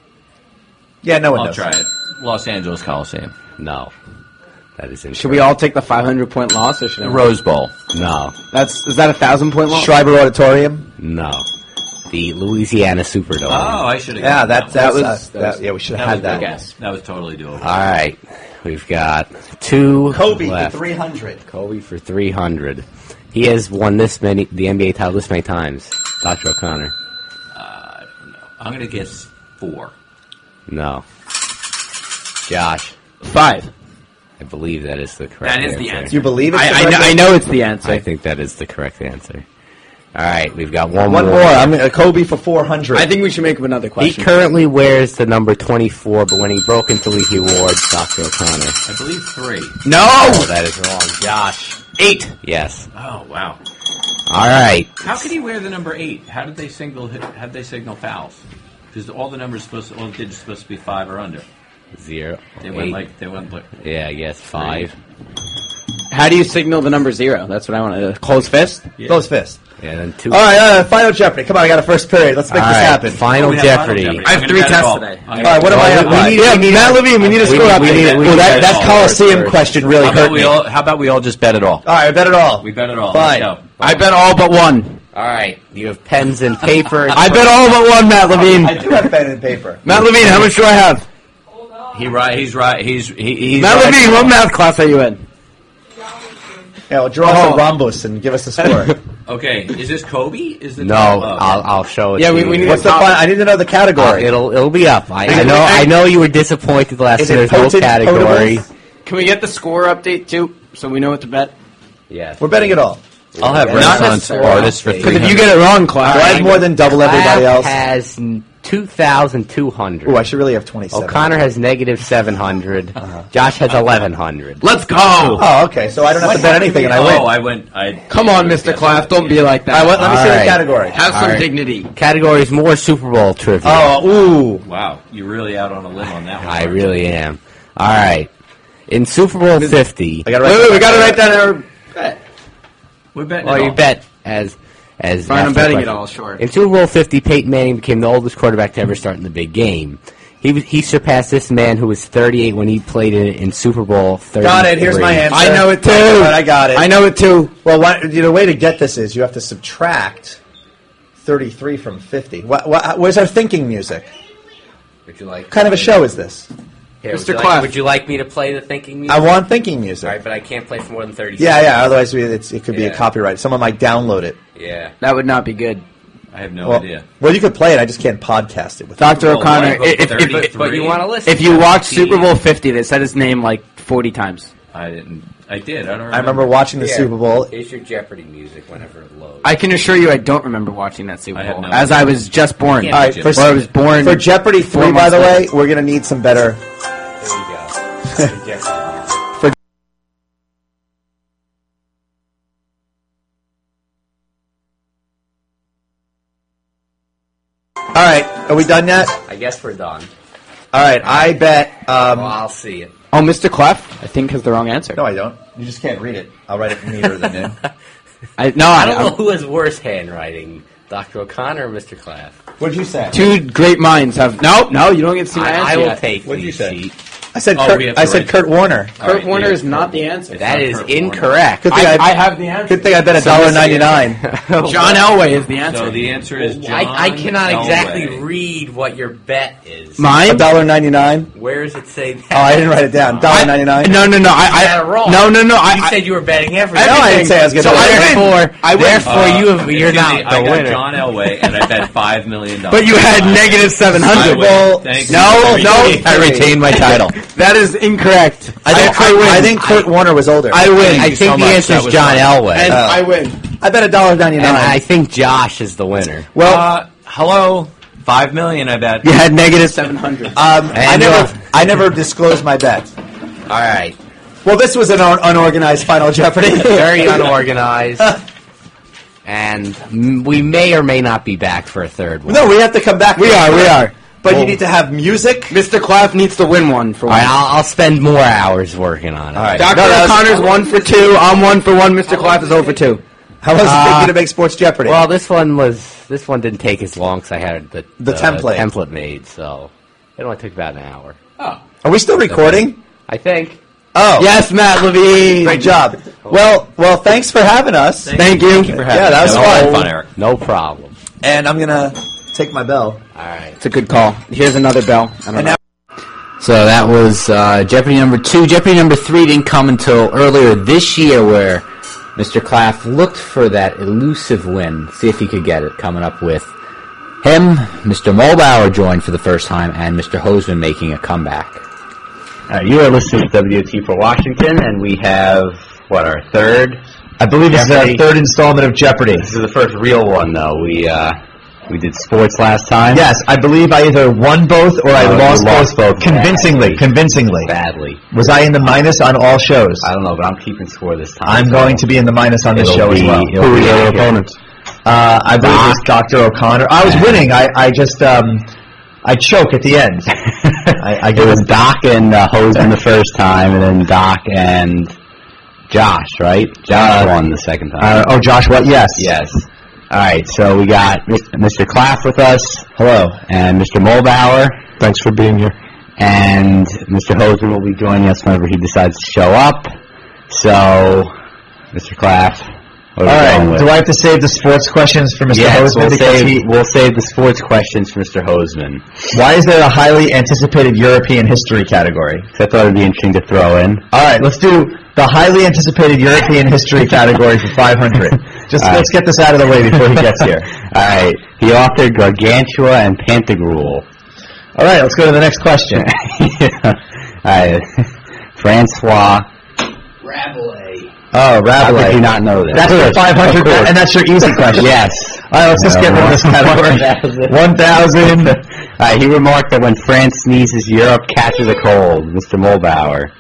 Yeah, no one I'll knows. try it. Los Angeles Coliseum. No, that is incorrect. Should we all take the five hundred point loss, or should The I? Rose Bowl. No, That's is that a thousand point loss? Schreiber Auditorium. no. The Louisiana Superdome. Oh, I should have. Yeah, that, that, was- was. that was- that, yeah, we should that have was had doable. that. guess. That was totally doable. All right, we've got two Kobe left. for three hundred. Kobe for three hundred. He has won this many, the N B A title this many times. Doctor O'Connor. Uh, no. I'm going to guess four. No. Josh. Five. I believe that is the correct That is answer. the answer. You believe it's I, the I, right know, I answer? know it's the answer. I think that is the correct answer. All right, we've got one, One more. more. I'm uh, Kobe for four hundred. I think we should make up another He question. currently wears the number twenty-four, but when he broke into League Awards, Doctor O'Connor. I believe three. no. Oh, that is wrong. Josh. Eight. Yes. Oh, wow. All right. How could he wear the number eight? How did they signal? How did they signal fouls? Because all the numbers supposed, to, all the digits supposed to be five or under. Zero. They went eight. like they went like. Yeah, I guess five. How do you signal the number zero? That's what I want to. Close fist. Close fist. Yeah, then two. All right, uh, Final Jeopardy. Come on, I got a first period. Let's make All this right, happen. Final We have Jeopardy. Final Jeopardy. I have I'm three gonna bet it tests all. today. I'm All gonna right, what bet am it I all. up by? We need, Yeah, we need Matt Levine. We need a We score need- we update. need- we Well, need that, bet that all Coliseum first. question really How hurt about we me. all? How about we all just bet it all? All right, I bet it all. We bet it all. Fine. Let's go. I bet all but one. All right, you have pens and paper. I bet all but one, Matt Levine. I do have pen and paper. Matt Levine, how much do I have? He right. He's right. He's he, he's Matt right. Levine, what math class are you in? Yeah, well, draw us a rhombus and give us the score. Okay, is this Kobe? Is the No, oh, I'll, I'll show it. Yeah, to we- you. we need What's the top- fun? I need to know the Uh, category. it'll it'll be up. I, I it- know I- I know you were disappointed last Is time. it There's no potent, category. potable? Can we get the score update too, so we know what to bet? Yes. We're betting it all. I'll have Not Renaissance necessarily. artists for Because three if you hundred. get it wrong, Clark. Do I have more than double everybody Clapp else? has two thousand two hundred. Ooh, I should really have twenty-seven. O'Connor has negative seven hundred. Josh has eleven hundred. Let's go. Oh, okay. So I don't have to bet anything, and I win. Oh, I went. I Come on, Mister Claff. Don't be like All right, that. what, let me All see right. the category. Have All some right. dignity. Category is more Super Bowl trivia. Oh, ooh. Wow, you're really out on a limb on that one. I really am. All right. In Super Bowl fifty, I got Wait, wait, we got to write down our bet. We're betting. well, it you all. bet as as Fine, I'm after the betting it question. all, sure. In Super Bowl fifty, Peyton Manning became the oldest quarterback to ever start in the big game. He was, he surpassed this man who was thirty-eight when he played in, in Super Bowl thirty-three. Got it. Here's my answer. I know it too. All right, I got it. I know it too. Well, what, you know, the way to get this is you have to subtract thirty-three from fifty. What, what, where's our thinking music? Would you like? What kind of a show is this? Here, would Mister you like- Clef. would you like me to play the thinking music? I want thinking music. All right, but I can't play for more than thirty Yeah, seconds. yeah. Otherwise, we- it's, it could be a Yeah. copyright. Someone might download it. Yeah. That would not be good. I have no well, idea. Well, you could play it. I just can't podcast it with Doctor you. O'Connor, if, if, if, But you want to listen if to you it. watch Super Bowl fifty, they said his name like forty times. I didn't. I did. I don't remember. I remember watching the Here, Super Bowl. Here's your Jeopardy music whenever it loads. I can assure you I don't remember watching that Super I have Bowl, no as idea. I was just born. Can't All right, for, Or I was born for Jeopardy four three, by months the way, later. we're going to need some better. There you go. Your Jeopardy music. For All right, are we done yet? I guess we're done. All right, I bet. Um, Well, I'll see it. Oh, Mister Clef, I think has the wrong answer. no, I don't. You just can't read it. I'll write it neater than you. I, no, I I, don't know I'm- who has worse handwriting, Doctor O'Connor or Mister Claff. What did you say? two great minds have. No, no, you don't get to see my I, answer I will yet. take What did the you say? sheet. I said Oh, Kurt. we have to I said write- Kurt Warner. Kurt All right, Warner yeah. is not the answer. That is Kurt Warner. incorrect. Good thing I, I, I have the answer. Good thing I bet a dollar ninety nine. John Elway is the answer. So the answer is John I, I cannot Elway. exactly read what your bet is. A Mine? dollar ninety nine. Where does it say that? Oh, I didn't write it down. Dollar ninety nine. No, no, no. I, You I got it wrong. No, no, no. I, You I, said you were betting everything. No, I didn't say I was going So to. I Therefore, I win. therefore Uh, you have, you're excuse not me, the I got winner. John Elway, and I bet five million dollars. But you had negative seven I hundred. win. Well, Thank no, you. no. I retain my title. That is incorrect. I think, I, I win. I think Kurt Warner was older. I win. I you think so the much. answer That is was John wrong. Elway. And Oh. I win. I bet a dollar ninety And nine. I think Josh is the winner. Well, Uh, hello, five million. I bet. You had negative seven hundred. um, I and never, you're- I never disclosed my bet. All right. Well, this was an un- unorganized Final Jeopardy. Very unorganized. And m- we may or may not be back for a third one. No, we have to come back. We are, we are. But Well- you need to have music. Mister Claff needs to win one for All one. right, I'll, I'll spend more hours working on it. All right. Doctor No, that was- O'Connor's one for two. I'm one for one. Mister Claff is zero for two. How long does it take Uh, you to make Sports Jeopardy? Well, this one was this one didn't take as long because I had the, The template. template made, so it only took about an hour. Are we still recording? I think. Oh, Yes, Matt Levine. Great job. Well, well, thanks for having us. Thank you. for having Yeah, that was me. fun. fun, Eric. No problem. And I'm gonna take my bell. All right. It's a good call. Here's another bell. I don't And know. now, So that was uh, Jeopardy number two. Jeopardy number three didn't come until earlier this year, where Mister Claff looked for that elusive win. See if he could get it. Coming up with him, Mister Mulbauer joined for the first time, and Mister Hoseman making a comeback. Uh, you are listening to W T for Washington, and we have, what, our third? I believe this is our Jeopardy. third installment of Jeopardy. This is the first real one, though. We uh, we did sports last time. Yes, I believe I either won both or I No, you lost, lost both, both convincingly. badly. Convincingly. Badly. Was I in the minus on all shows? I don't know, but I'm keeping score this time. I'm so going to be in the minus on this it'll show as be- well. it'll Who be were your accurate. opponents? Uh, I believe it was Doctor O'Connor. I was winning. I, I just um, I choke at the end. I, I It give was him Doc and uh, Hoseman the first time, and then Doc and Josh, right? Josh won the second time. Uh, oh, Josh, what? Yes. Yes. All right, so we got Mister Claff with us. Hello. And Mister Mulbauer. Thanks for being here. And Mister Hoseman will be joining us whenever he decides to show up. So, Mister Claff, what All are we right. going with? Do I have to save the sports questions for Mister Yes, Hoseman? we'll because save, he, we'll save the sports questions for Mister Hoseman. why is there a highly anticipated European history category? So I thought it would be interesting to throw in. All right, let's do the highly anticipated European history category for five hundred. Just All right. let's get this out of the way before he gets here. All right. He authored Gargantua and Pantagruel. All right, let's go to the next question. yeah. All right. Francois. Rabelais. Oh, How Rabelais. could you not know that? That's your five hundred, Of course. and that's your easy question. Yes. All right, let's just get rid of this category. One thousand. All right. He remarked that when France sneezes, Europe catches a cold. Mister Mulbauer.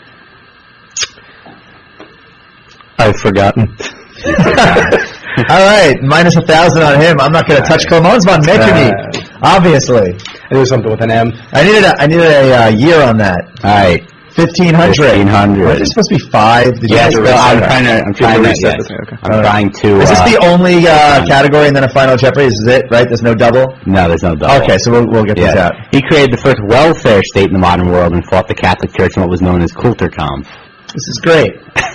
I've forgotten. All right, minus a thousand on him. I'm not going to touch Clemens von Metternich, obviously. It was something with an M. I needed a, I needed a uh, year on that. All right. Fifteen hundred. Fifteen hundred. Was it supposed to be five? Did you Yes, guys well, I'm reset trying that? to. I'm trying to. reset Yes, this? Okay. I'm trying to. Is this uh, the only uh, category and then a final Jeopardy? This is it, right? There's no double? No, there's no double. Okay, so we'll, we'll get this Yeah. out. He created the first welfare state in the modern world and fought the Catholic Church in what was known as Kulturkampf. This is great.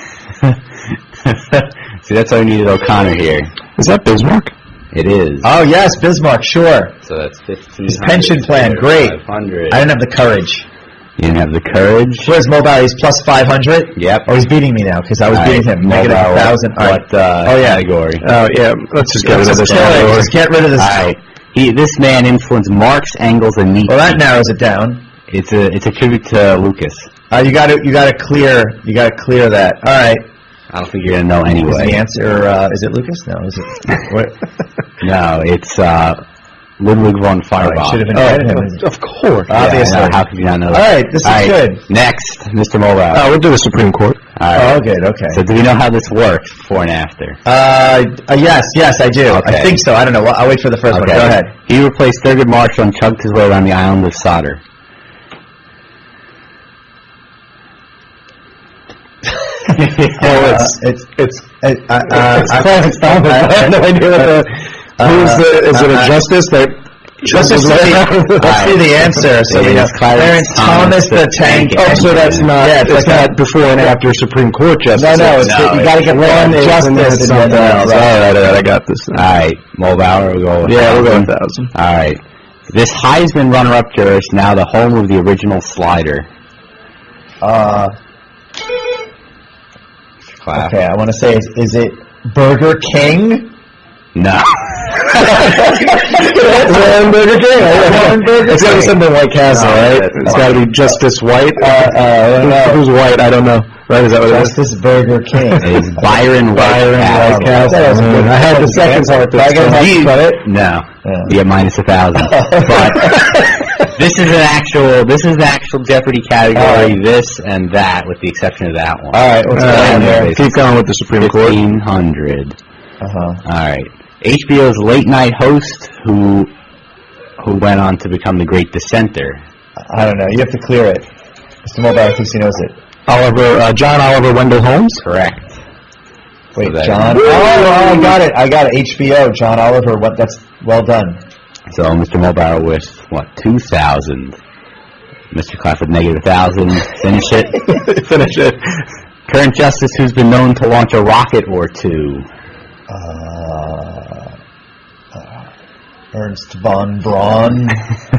See, that's why we needed O'Connor here. Is that Bismarck? It is. Oh, yes, Bismarck, sure. So that's fifteen. His pension plan, great. five hundred. I didn't have the courage. You didn't have the courage. Where's Mobile? He's plus five hundred? Yep. Oh, he's beating me now because I was All beating right, him. Negative Mobile, one thousand. What, uh, oh, yeah. category? Oh, yeah. Let's just get rid of this Let's kill it. category. Just get rid of this. All right. He, this man influenced marks, angles, and knee. Well, that narrows it down. It's a it's a tribute to Lucas. Uh, you got to you got to clear you got to clear that. All right. I don't think you're gonna know anyway. Is the answer? Uh, is it Lucas? No. Is it? What? No, it's uh, Ludwig von Feuerbach. Oh, I should have invited Oh, him. of course. Yeah, Obviously. I know. How could you not know? All that? right, this is All right, good. Next, Mister Mobile. Uh, we'll do the Supreme Court. All right. Oh, good. Okay. So, do we know how this works before and after? Uh, uh, yes, yes, I do. Okay. I think so. I don't know. Well, I'll wait for the first one. Okay. Go ahead. He replaced Thurgood Marshall and chugged his way around the island of Sodor. oh, it's it's it's uh, uh, It's Clarence Thomas. I have no idea what the. Who's the? Is it a justice that? Let's just see, let's see the answer. So we know Clarence Thomas the Tank. Oh, so that's not. Yeah, it's not before and after Supreme Court justice. No, no, it's, No, you got to get one justice and something then else. All right, all right, I got this. All right, Mulbauer, we'll go with Yeah, we'll go thousand. with thousand. All right. This Heisman runner-up jurist, now the home of the original slider. Uh, Clap. okay, I want to say, is, is it Burger King? No. Warren Burger King. Warren Burger It's got to be King. something White Castle, No, right? that's It's got to be Justice White. Uh, uh, I don't know. Who's white? I don't know. Right? Is that what it is? Justice Burger King. It's Byron Byron White White Castle. Castle. That was I had the second part. I got half You- credit. No. Yeah. You get minus a thousand. But this is an actual. This is the actual Jeopardy category. Alright. This and that, with the exception of that one. All right, what's Uh, going on yeah, there? keep going with the Supreme Court. Fifteen hundred. Uh-huh. All right. H B O's late night host, who who went on to become the great dissenter. I don't know. You have to clear it. Mister Mobile thinks he knows it. Oliver, uh, John Oliver Wendell Holmes. Correct. Wait, So that- John. Oh, oh, I got it. I got it. H B O. John Oliver. What? That's well done. So Mister Mulbauer with what two thousand. Mister Claff with negative thousand. Finish it. Finish it. Current justice who's been known to launch a rocket or two. Uh, uh, Ernst von Braun.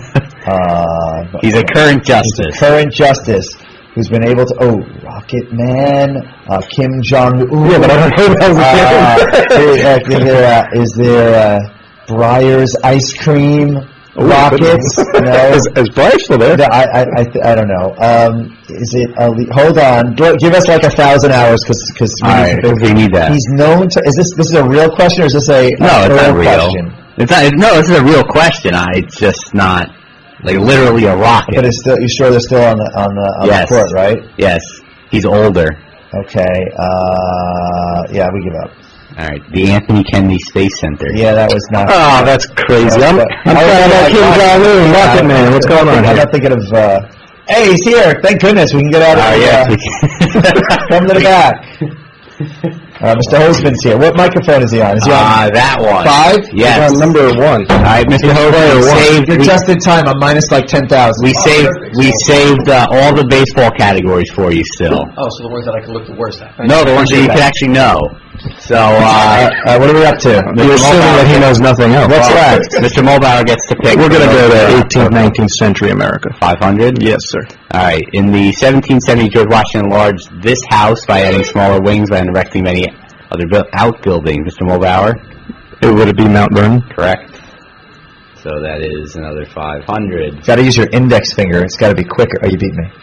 uh, He's a current justice. current justice who's been able to. Oh, Rocket Man. Uh, Kim Jong Un. Yeah, but I don't know that was uh, is there, uh, is there uh, Breyer's ice cream rockets? No. Is, is Bryce still there? No, I, I, I, th- I don't know. Um, is it? Uh, hold on. Give, give us like a thousand hours, because because All right, we need that. he's known to. Is this this is a real question or is this a No, a it's not real. question? It's not. No, this is a real question. I, it's just not like literally a rocket. But it's still. You sure they're still on the on the on Yes. the court, right? Yes, he's older. Okay. Uh, yeah, we give up. All right, the Anthony Kennedy Space Center. Yeah, that was not. Oh, that's crazy. I'm, I'm I was trying about thinking Kim like- Jong-un, Rocket Man. What's going on I'm here? not thinking of. Uh, hey, he's here! Thank goodness we can get out of Oh, the. yes, uh, we can. Come to the back. Uh, Mister Hosman's here. What microphone is he on? Is he on Ah, that one. five? Yes. He's on number one. All right, Mister Hosman, we saved. You're We, just in time. I'm minus like ten thousand. we saved. We saved uh, all the baseball categories for you. Still, Oh, so the ones that I can look the worst at. no, the ones that you can actually know. So, uh, Uh, what are we up to? You're assuming that he knows nothing else. What's well, left? Mister Mulbauer gets to pick. We're going to go to eighteenth, nineteenth century America. five hundred. Yes, sir. All right. In the seventeen seventy, George Washington enlarged this house by adding smaller wings and erecting many other buil- outbuildings. Mister Mulbauer? It would it be Mount Vernon? Correct. So that is another five hundred. Got to use your index finger. It's got to be quicker. Oh, you beat me.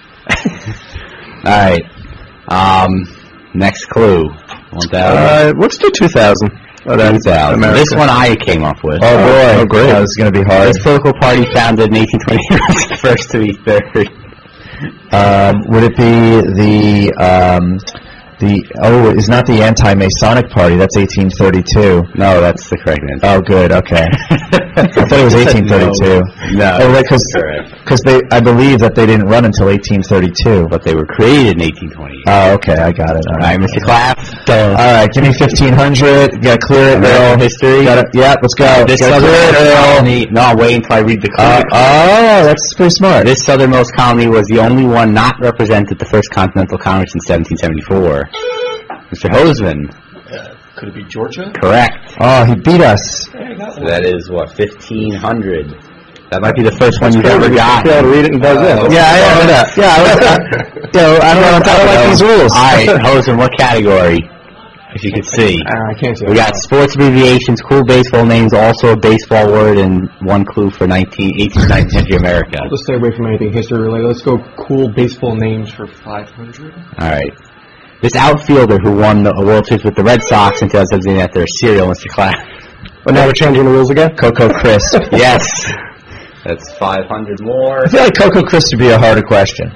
All right. Um, next clue. one thousand. Uh, let's do two thousand. Oh, that's two thousand. America. This one I came up with. Oh boy. Oh, great. That was going to be hard. This political party founded in eighteen twenty was the first to be third. Um, would it be the um, the oh? It's not the anti-Masonic party. That's eighteen thirty-two. No, that's the correct answer. Oh, good. Okay. I thought it was eighteen thirty-two. No. Oh, because Correct. because they I believe that they didn't run until eighteen thirty-two. But they were created in eighteen twenty. Oh, okay. I got it. All right, Mister Clapp. All right, give me fifteen hundred. Got to clear it, Earl. American history. Got it. Yeah, let's go. This Gotta clear southernmost it, Earl. colony. No, I'll wait until I read the clue. Uh, oh, that's pretty smart. This southernmost colony was the only one not represented at the First Continental Congress in seventeen seventy-four. Mister Hosman. Could it be Georgia? Correct. Oh, he beat us. So that is, what, fifteen hundred. That might be the first one you've ever got. Be able to read it and buzz in. Yeah, I am. Yeah, yeah. I, was, uh, you know, I don't, I don't like these rules. All right, Hosen, what category? If you could see. Uh, I can't see. We got sports abbreviations, cool baseball names, also a baseball word, and one clue for nineteenth, eighteenth, nineteenth century America. I'll just stay away from anything history related. Let's go cool baseball names for five hundred. All right. This outfielder who won the World Series with the Red Sox in twenty seventeen after a cereal, Mister Clapp. But now we're changing the rules again? Coco Crisp. Yes. That's five hundred more. I feel like Coco Crisp would be a harder question.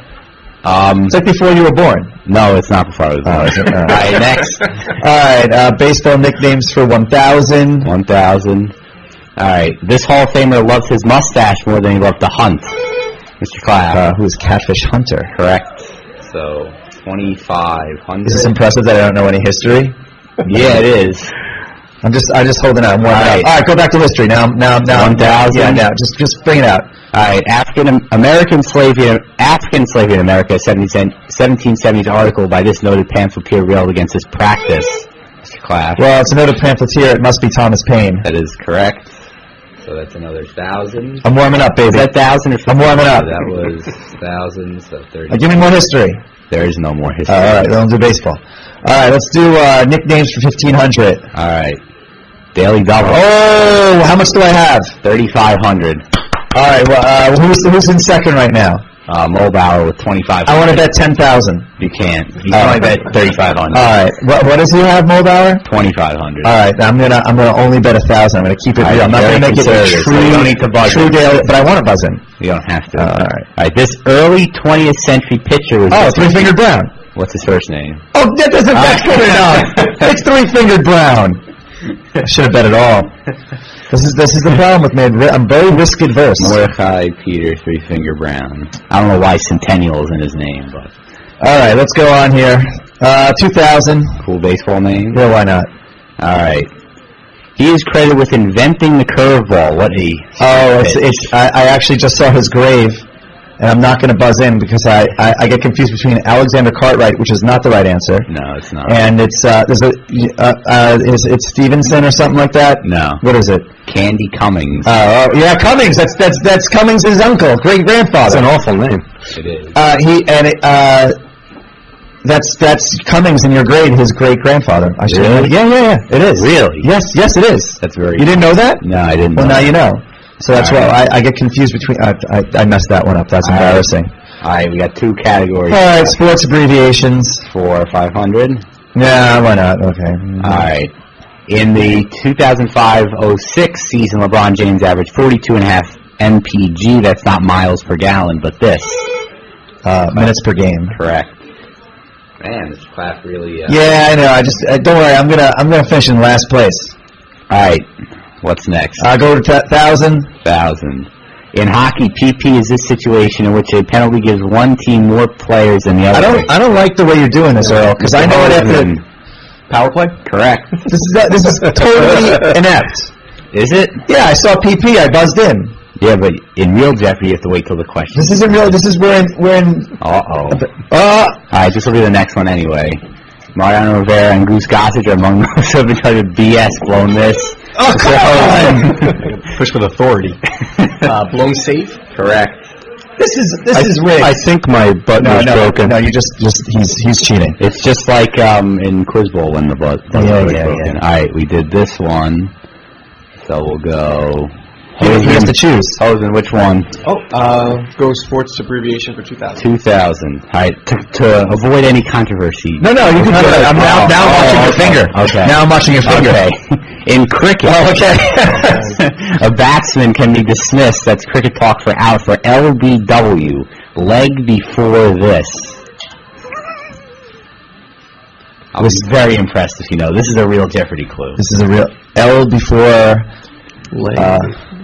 Um, it's like before you were born. No, it's not before I was born. Oh, is it? All right, next. All right, uh, baseball nicknames for one thousand. one thousand. All right, this Hall of Famer loved his mustache more than he loved to hunt. Mister Clapp. Uh, who's Catfish Hunter? Correct. So, twenty-five hundred. Is this impressive that I don't know any history? Yeah, it is. I'm just, I'm just holding out. I'm warming All right. up. All right, go back to history now. Now, now. one thousand. Yeah, now. Just, just bring it out. All right, African American slavery, African slavery in America, seventeen seventies article by this noted pamphleteer railed against this practice. Mister Clapp. Well, it's a noted pamphleteer. It must be Thomas Paine. That is correct. So that's another thousand. I'm warming up, baby. Is that thousand or I'm warming up. That was thousand, so thirty. Uh, give me more history. There is no more history. Uh, all right, then we'll do baseball. All right, let's do uh, nicknames for fifteen hundred. All right. Daily Double. Oh, how much do I have? thirty-five hundred. All right, well, uh, who's, who's in second right now? Uh, Mulbauer with twenty-five hundred. I want to bet ten thousand. You can't. You All can only right. bet thirty-five hundred. All right, what, what does he have, Mulbauer? twenty-five hundred. All right, I'm gonna I'm gonna only bet a thousand. I'm gonna keep it real. I'm not Very gonna make it a conservative, so true, you don't need to buzz true in. daily, but I want to buzz in. You don't have to. Uh, all right. All right. This early twentieth century pitcher was. Oh, Three Fingered Brown. What's his first name? Oh, that doesn't that's good enough. It's Three Fingered Brown. I should have bet it all. This is this is the problem with me. I'm very risk adverse. Mordecai Peter Three Finger Brown. I don't know why Centennial is in his name, but. All right, let's go on here. Uh, two thousand. Cool baseball name. Yeah, why not? All right. He is credited with inventing the curveball. What a. Oh, it's it's. I, I actually just saw his grave. And I'm not going to buzz in because I, I, I get confused between Alexander Cartwright, which is not the right answer. No, it's not. And it's uh, there's a uh, uh, is it's Stevenson or something like that. No. What is it? Candy Cummings. Oh, oh yeah, Cummings. That's that's that's Cummings' uncle, great grandfather. That's an awful name. It is. Uh, he and it, uh, that's that's Cummings in your grade, his great grandfather. I should. Really? Yeah, yeah, yeah. It is. Really? Yes, yes, it is. That's very. You didn't know that? No, I didn't. Well, know now that. you know. So that's All why right. I, I get confused between. I, I I messed that one up. That's All right. embarrassing. All right, we got two categories. All right, sports abbreviations. For five hundred. Yeah, why not? Okay. All right. In the two thousand five oh six season, LeBron James averaged forty-two and a half M P G. That's not miles per gallon, but this. Uh, minutes per game. Correct. Man, this class really. Uh, Yeah, I know. I just uh, don't worry. I'm gonna I'm gonna finish in last place. All right. What's next? I'll go to t- thousand. Thousand. In hockey, P P is this situation in which a penalty gives one team more players than the other. I don't I don't like the way you're doing this, Earl, because I know it after power play. Correct. This is this is totally inept. Is it? Yeah, I saw P P. I buzzed in. Yeah, but in real Jeopardy, you have to wait till the question. This isn't real. This is we're in we're in. Uh oh. Uh, All right, this will be the next one anyway. Mariano Rivera and Goose Gossage are among those who have been trying to B S blown this. Oh, come on. Push with authority. Uh, blown safe? Correct. This is this I, is rigged. I think my button no, was no, broken. No, you just just he's he's cheating. It's just like um, in Quiz Bowl when the buzzer Yeah, was yeah, broken. yeah. All right, we did this one, so we'll go. He has to choose. Hosen, which one? Oh, uh, go sports abbreviation for two thousand. two thousand. All right, to, to avoid any controversy. No, no, you can do it. I'm now now Oh, watching your okay. finger. Okay. Now I'm watching your finger. Okay. In cricket, Oh, okay. a batsman can be dismissed. That's cricket talk for out for L B W. Leg before this. I was very impressed if you know. This is a real Jeopardy clue. This is a real L before. Uh,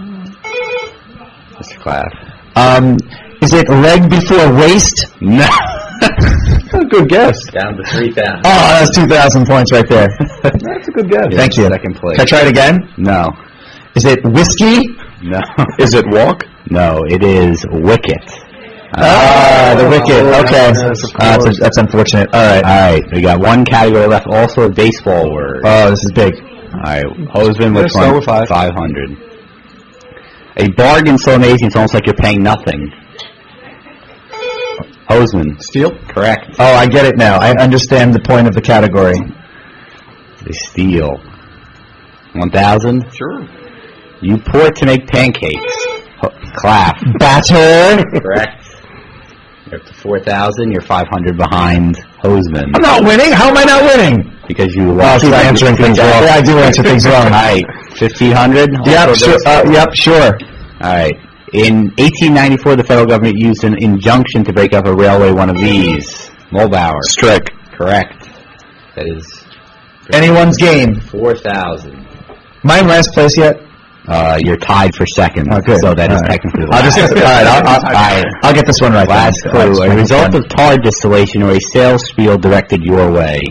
Mister Clapp. um, is it leg before waist? No. That's a good guess. Down to three thousand. Oh, that's two thousand points right there. That's a good guess. Thank you. Second place. Can I try it again? No. Is it whiskey? No. Is it walk? No, it is wicket. Ah, the wicket. Okay. yes, of Uh, that's, course. that's unfortunate. All right. All right, we got one category left. Also a baseball word. Oh, this is big. All right, Hosman, Let's which start one? with five. Five hundred. A bargain so amazing it's almost like you're paying nothing. Hoseman. Steal? Correct. Oh, I get it now. I understand the point of the category. They steal. One thousand. Sure. You pour to make pancakes. Ho- Clap. Batter. Correct. You're up to four thousand. You're five hundred behind Hoseman. I'm not winning. How am I not winning? Because you Oh, lost. keep answering things wrong. Yeah, I do answer things wrong. All right. fifteen hundred. Yep, sure. Uh, yep, sure. All right. In eighteen ninety-four, the federal government used an injunction to break up a railway. One of these. Mulbauer. Strike. Correct. That is Anyone's game. four thousand. Am I in last place yet? Uh, you're tied for second. Oh, good. So that is All right. technically the I'll last. just, all right, I'll, I'll, All right. I'll get this one right. Last then. clue. All right, A result fine. of tar distillation or a sales spiel directed your way.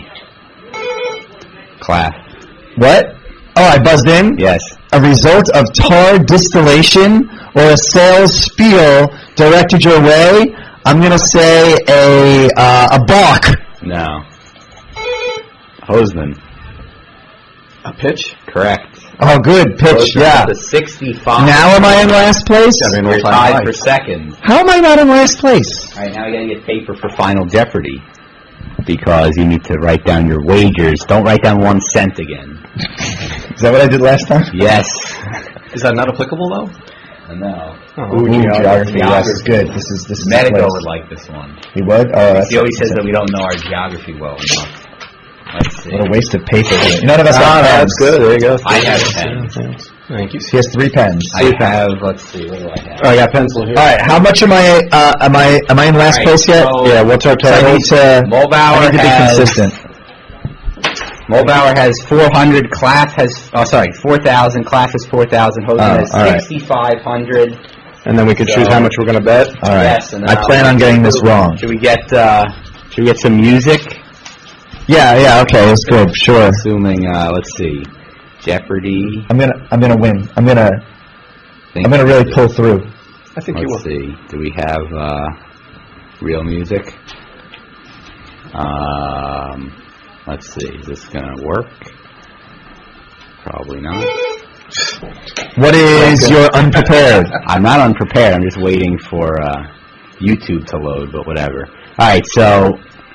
Clap. What? Oh, I buzzed in? Yes. A result of tar distillation or a sales spiel directed your way? I'm going to say a uh, a balk. No. Hoseman. A pitch? Correct. Oh, good. Pitch, Hoseman yeah. up to sixty-five. Now am I in last place? I mean, You're all-time tied high. for second. How am I not in last place? All right, now you got to get paper for Final Jeopardy because you need to write down your wagers. Don't write down one cent again. Is that what I did last time? Yes. Is that not applicable, though? No. Ooh, geography. Yes, this is good. This is this is the Medico place. would like this one. He would? Oh, that's He always says that we don't know our geography well enough. Let's see. what a waste of paper. None of us Ah, have pens. that's good. There you go. I have pens. Thank you. He has three pens. I have, let's see, what do I have? Oh, I got pencil here. All right, how much am I? Uh, am I? Am I in last All right, place yet? so- yeah. What's our total? I need to. Mulbauer I need to be has- consistent. Mulbauer has four hundred, Claff has, oh sorry, four thousand, Claff has four thousand, Hoseman Oh, has all right. sixty-five hundred. And then we can So- choose how much we're going to bet. All right. Yes, and then I plan I'll- on getting this wrong. Should we get, uh, should we get some music? Yeah. Yeah. Okay. That's good. Sure. Assuming, uh, let's see, Jeopardy. I'm gonna. I'm gonna win. I'm gonna. Think- I'm gonna really pull through. I think you will. Let's see, do we have, uh, real music? Um, let's see, is this gonna work? Probably not. What is your unprepared? I'm not unprepared. I'm just waiting for uh, YouTube to load, but whatever. All right, so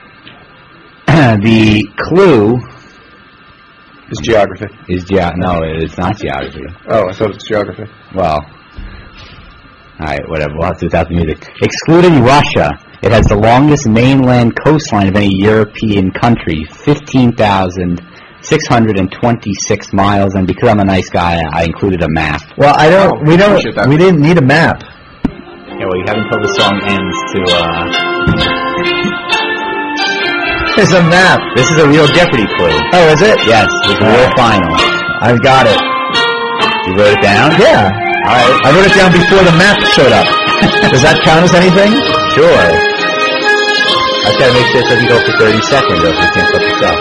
the clue It's geography. is ge- no, it's not geography. Oh, I thought it was geography. Well, all right, whatever. We'll have to do without the music. Excluding Russia, it has the longest mainland coastline of any European country, fifteen thousand six hundred twenty-six miles. And because I'm a nice guy, I included a map. Well, I don't. Oh, we don't. appreciate that. We didn't need a map. Yeah, well, you have until the song ends to. Uh, There's a map. this is a real Jeopardy clue. Oh, is it? Yes, it's a real final. I've got it. You wrote it down? Yeah. All right. I wrote it down before the map showed up. Does that count as anything? Sure. I just gotta make sure it doesn't go for thirty seconds, or else we can't put this up.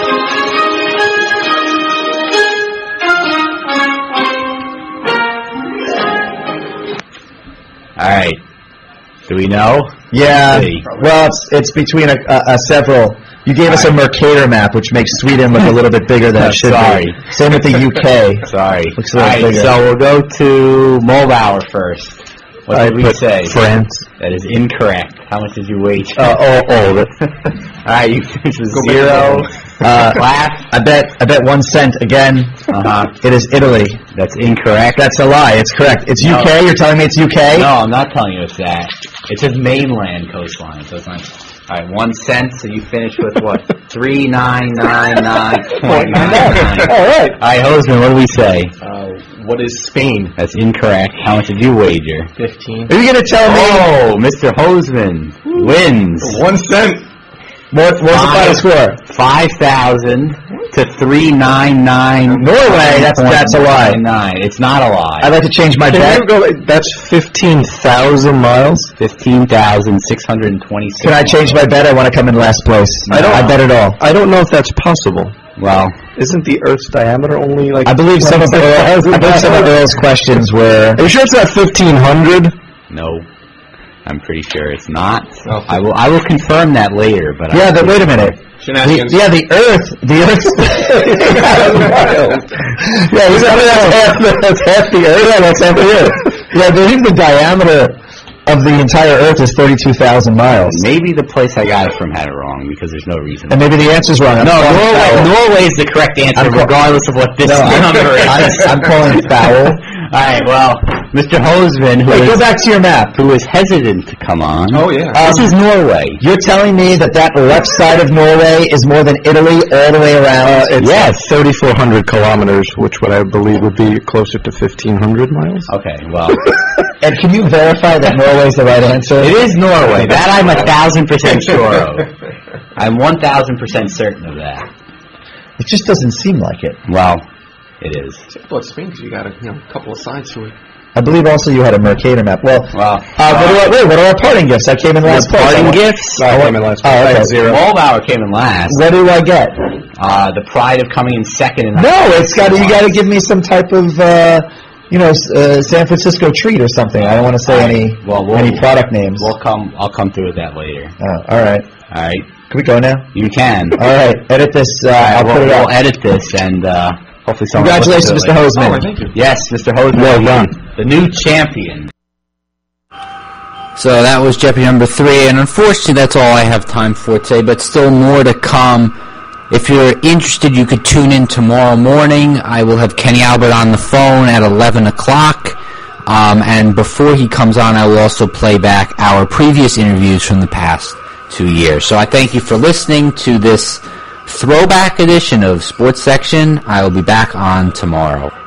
All right. Do we know? Yeah. Let's see. Well, it's it's between a, a, a several. You gave us a Mercator map, which makes Sweden look a little bit bigger than it should Sorry. be. Same with the U K. Sorry. Looks a All little right, bigger. so we'll go to Mulbauer first. What I did we put say? France. That is incorrect. How much did you wager? Uh, all, all of it. All right, you finished with Go zero. Uh, Laugh. I bet I bet one cent again. Uh-huh. It is Italy. That's incorrect. That's a lie. It's correct. It's No. U K. You're telling me it's U K? No, I'm not telling you it's that. It says mainland coastline, so it's not. All right, one cent. So you finished with what? Three nine nine nine point nine nine. All right. All right, Hoseman, what do we say? Uh, what is Spain? That's incorrect. How much did you wager? Fifteen. Are you going to tell me? Oh, Mister Hoseman wins. One cent. What, what was the final score? Five thousand to three nine nine. Norway, that's- that's a lie. Nine. It's not a lie. I'd like to change my Can bet. you go? That's fifteen thousand miles. Fifteen thousand six hundred and twenty-six. Can I change my bet? I want to come in last place. I don't- I bet it all. I don't know if that's possible. Well, Isn't the Earth's diameter only like? I believe some of Earl, I believe some of Earl's questions were. Are you sure it's not fifteen hundred? no. I'm pretty sure it's not. I will. I will confirm that later. But Yeah, I, but wait a minute. The, yeah, the Earth, the Earth. yeah, he's that's half, the, that's half the Earth. Yeah, that's half the Earth. Yeah, I believe the diameter of the entire Earth is thirty-two thousand miles. Maybe the place I got it from had it wrong because there's no reason. And maybe the answer's wrong. I'm no, calling Norway, foul. Norway is the correct answer, I'm call- regardless of what this No, I'm- number is. I'm, I'm calling foul. All right, well, Mister Hosman, who Wait, is, go back to your map. who is hesitant to come on. Oh, yeah. This Um, is Norway. You're telling me that that left side of Norway is more than Italy all the way around? Uh, it's Yes. thirty-four hundred kilometers, which what I believe would be closer to fifteen hundred miles. Okay, well, And can you verify that Norway's the right answer? it is Norway. That I'm a thousand percent sure of. I'm one thousand percent certain of that. It just doesn't seem like it. Well, it is. Well, it's Spain because you got a you know, couple of sides to it. I believe also you had a Mercator map. Well, Well, uh, what, are our, wait, what are our parting gifts? I came in last place. parting I want- gifts. I came in last Oh, place. I okay. had zero. Wallbauer came in last. What do I get? Uh, the pride of coming in second. In No, it's got. You got to give me some type of, uh, you know, s- uh, San Francisco treat or something. I don't want to say All right. any Well, we'll- any product names. We'll come. I'll come through with that later. Oh, all right. All right. Can we go now? You can. All right. Edit this. Uh, All right, I'll we'll, put it we'll up. edit this and uh, hopefully someone. Congratulations, listens to Mister it later. Hosman. Oh, thank you. Yes, Mister Hosman. Well done. The new champion. So that was Jeopardy number three, and unfortunately that's all I have time for today, but still more to come. If you're interested, you could tune in tomorrow morning. I will have Kenny Albert on the phone at eleven o'clock, um, and before he comes on, I will also play back our previous interviews from the past two years. So I thank you for listening to this throwback edition of Sports Section. I will be back on tomorrow.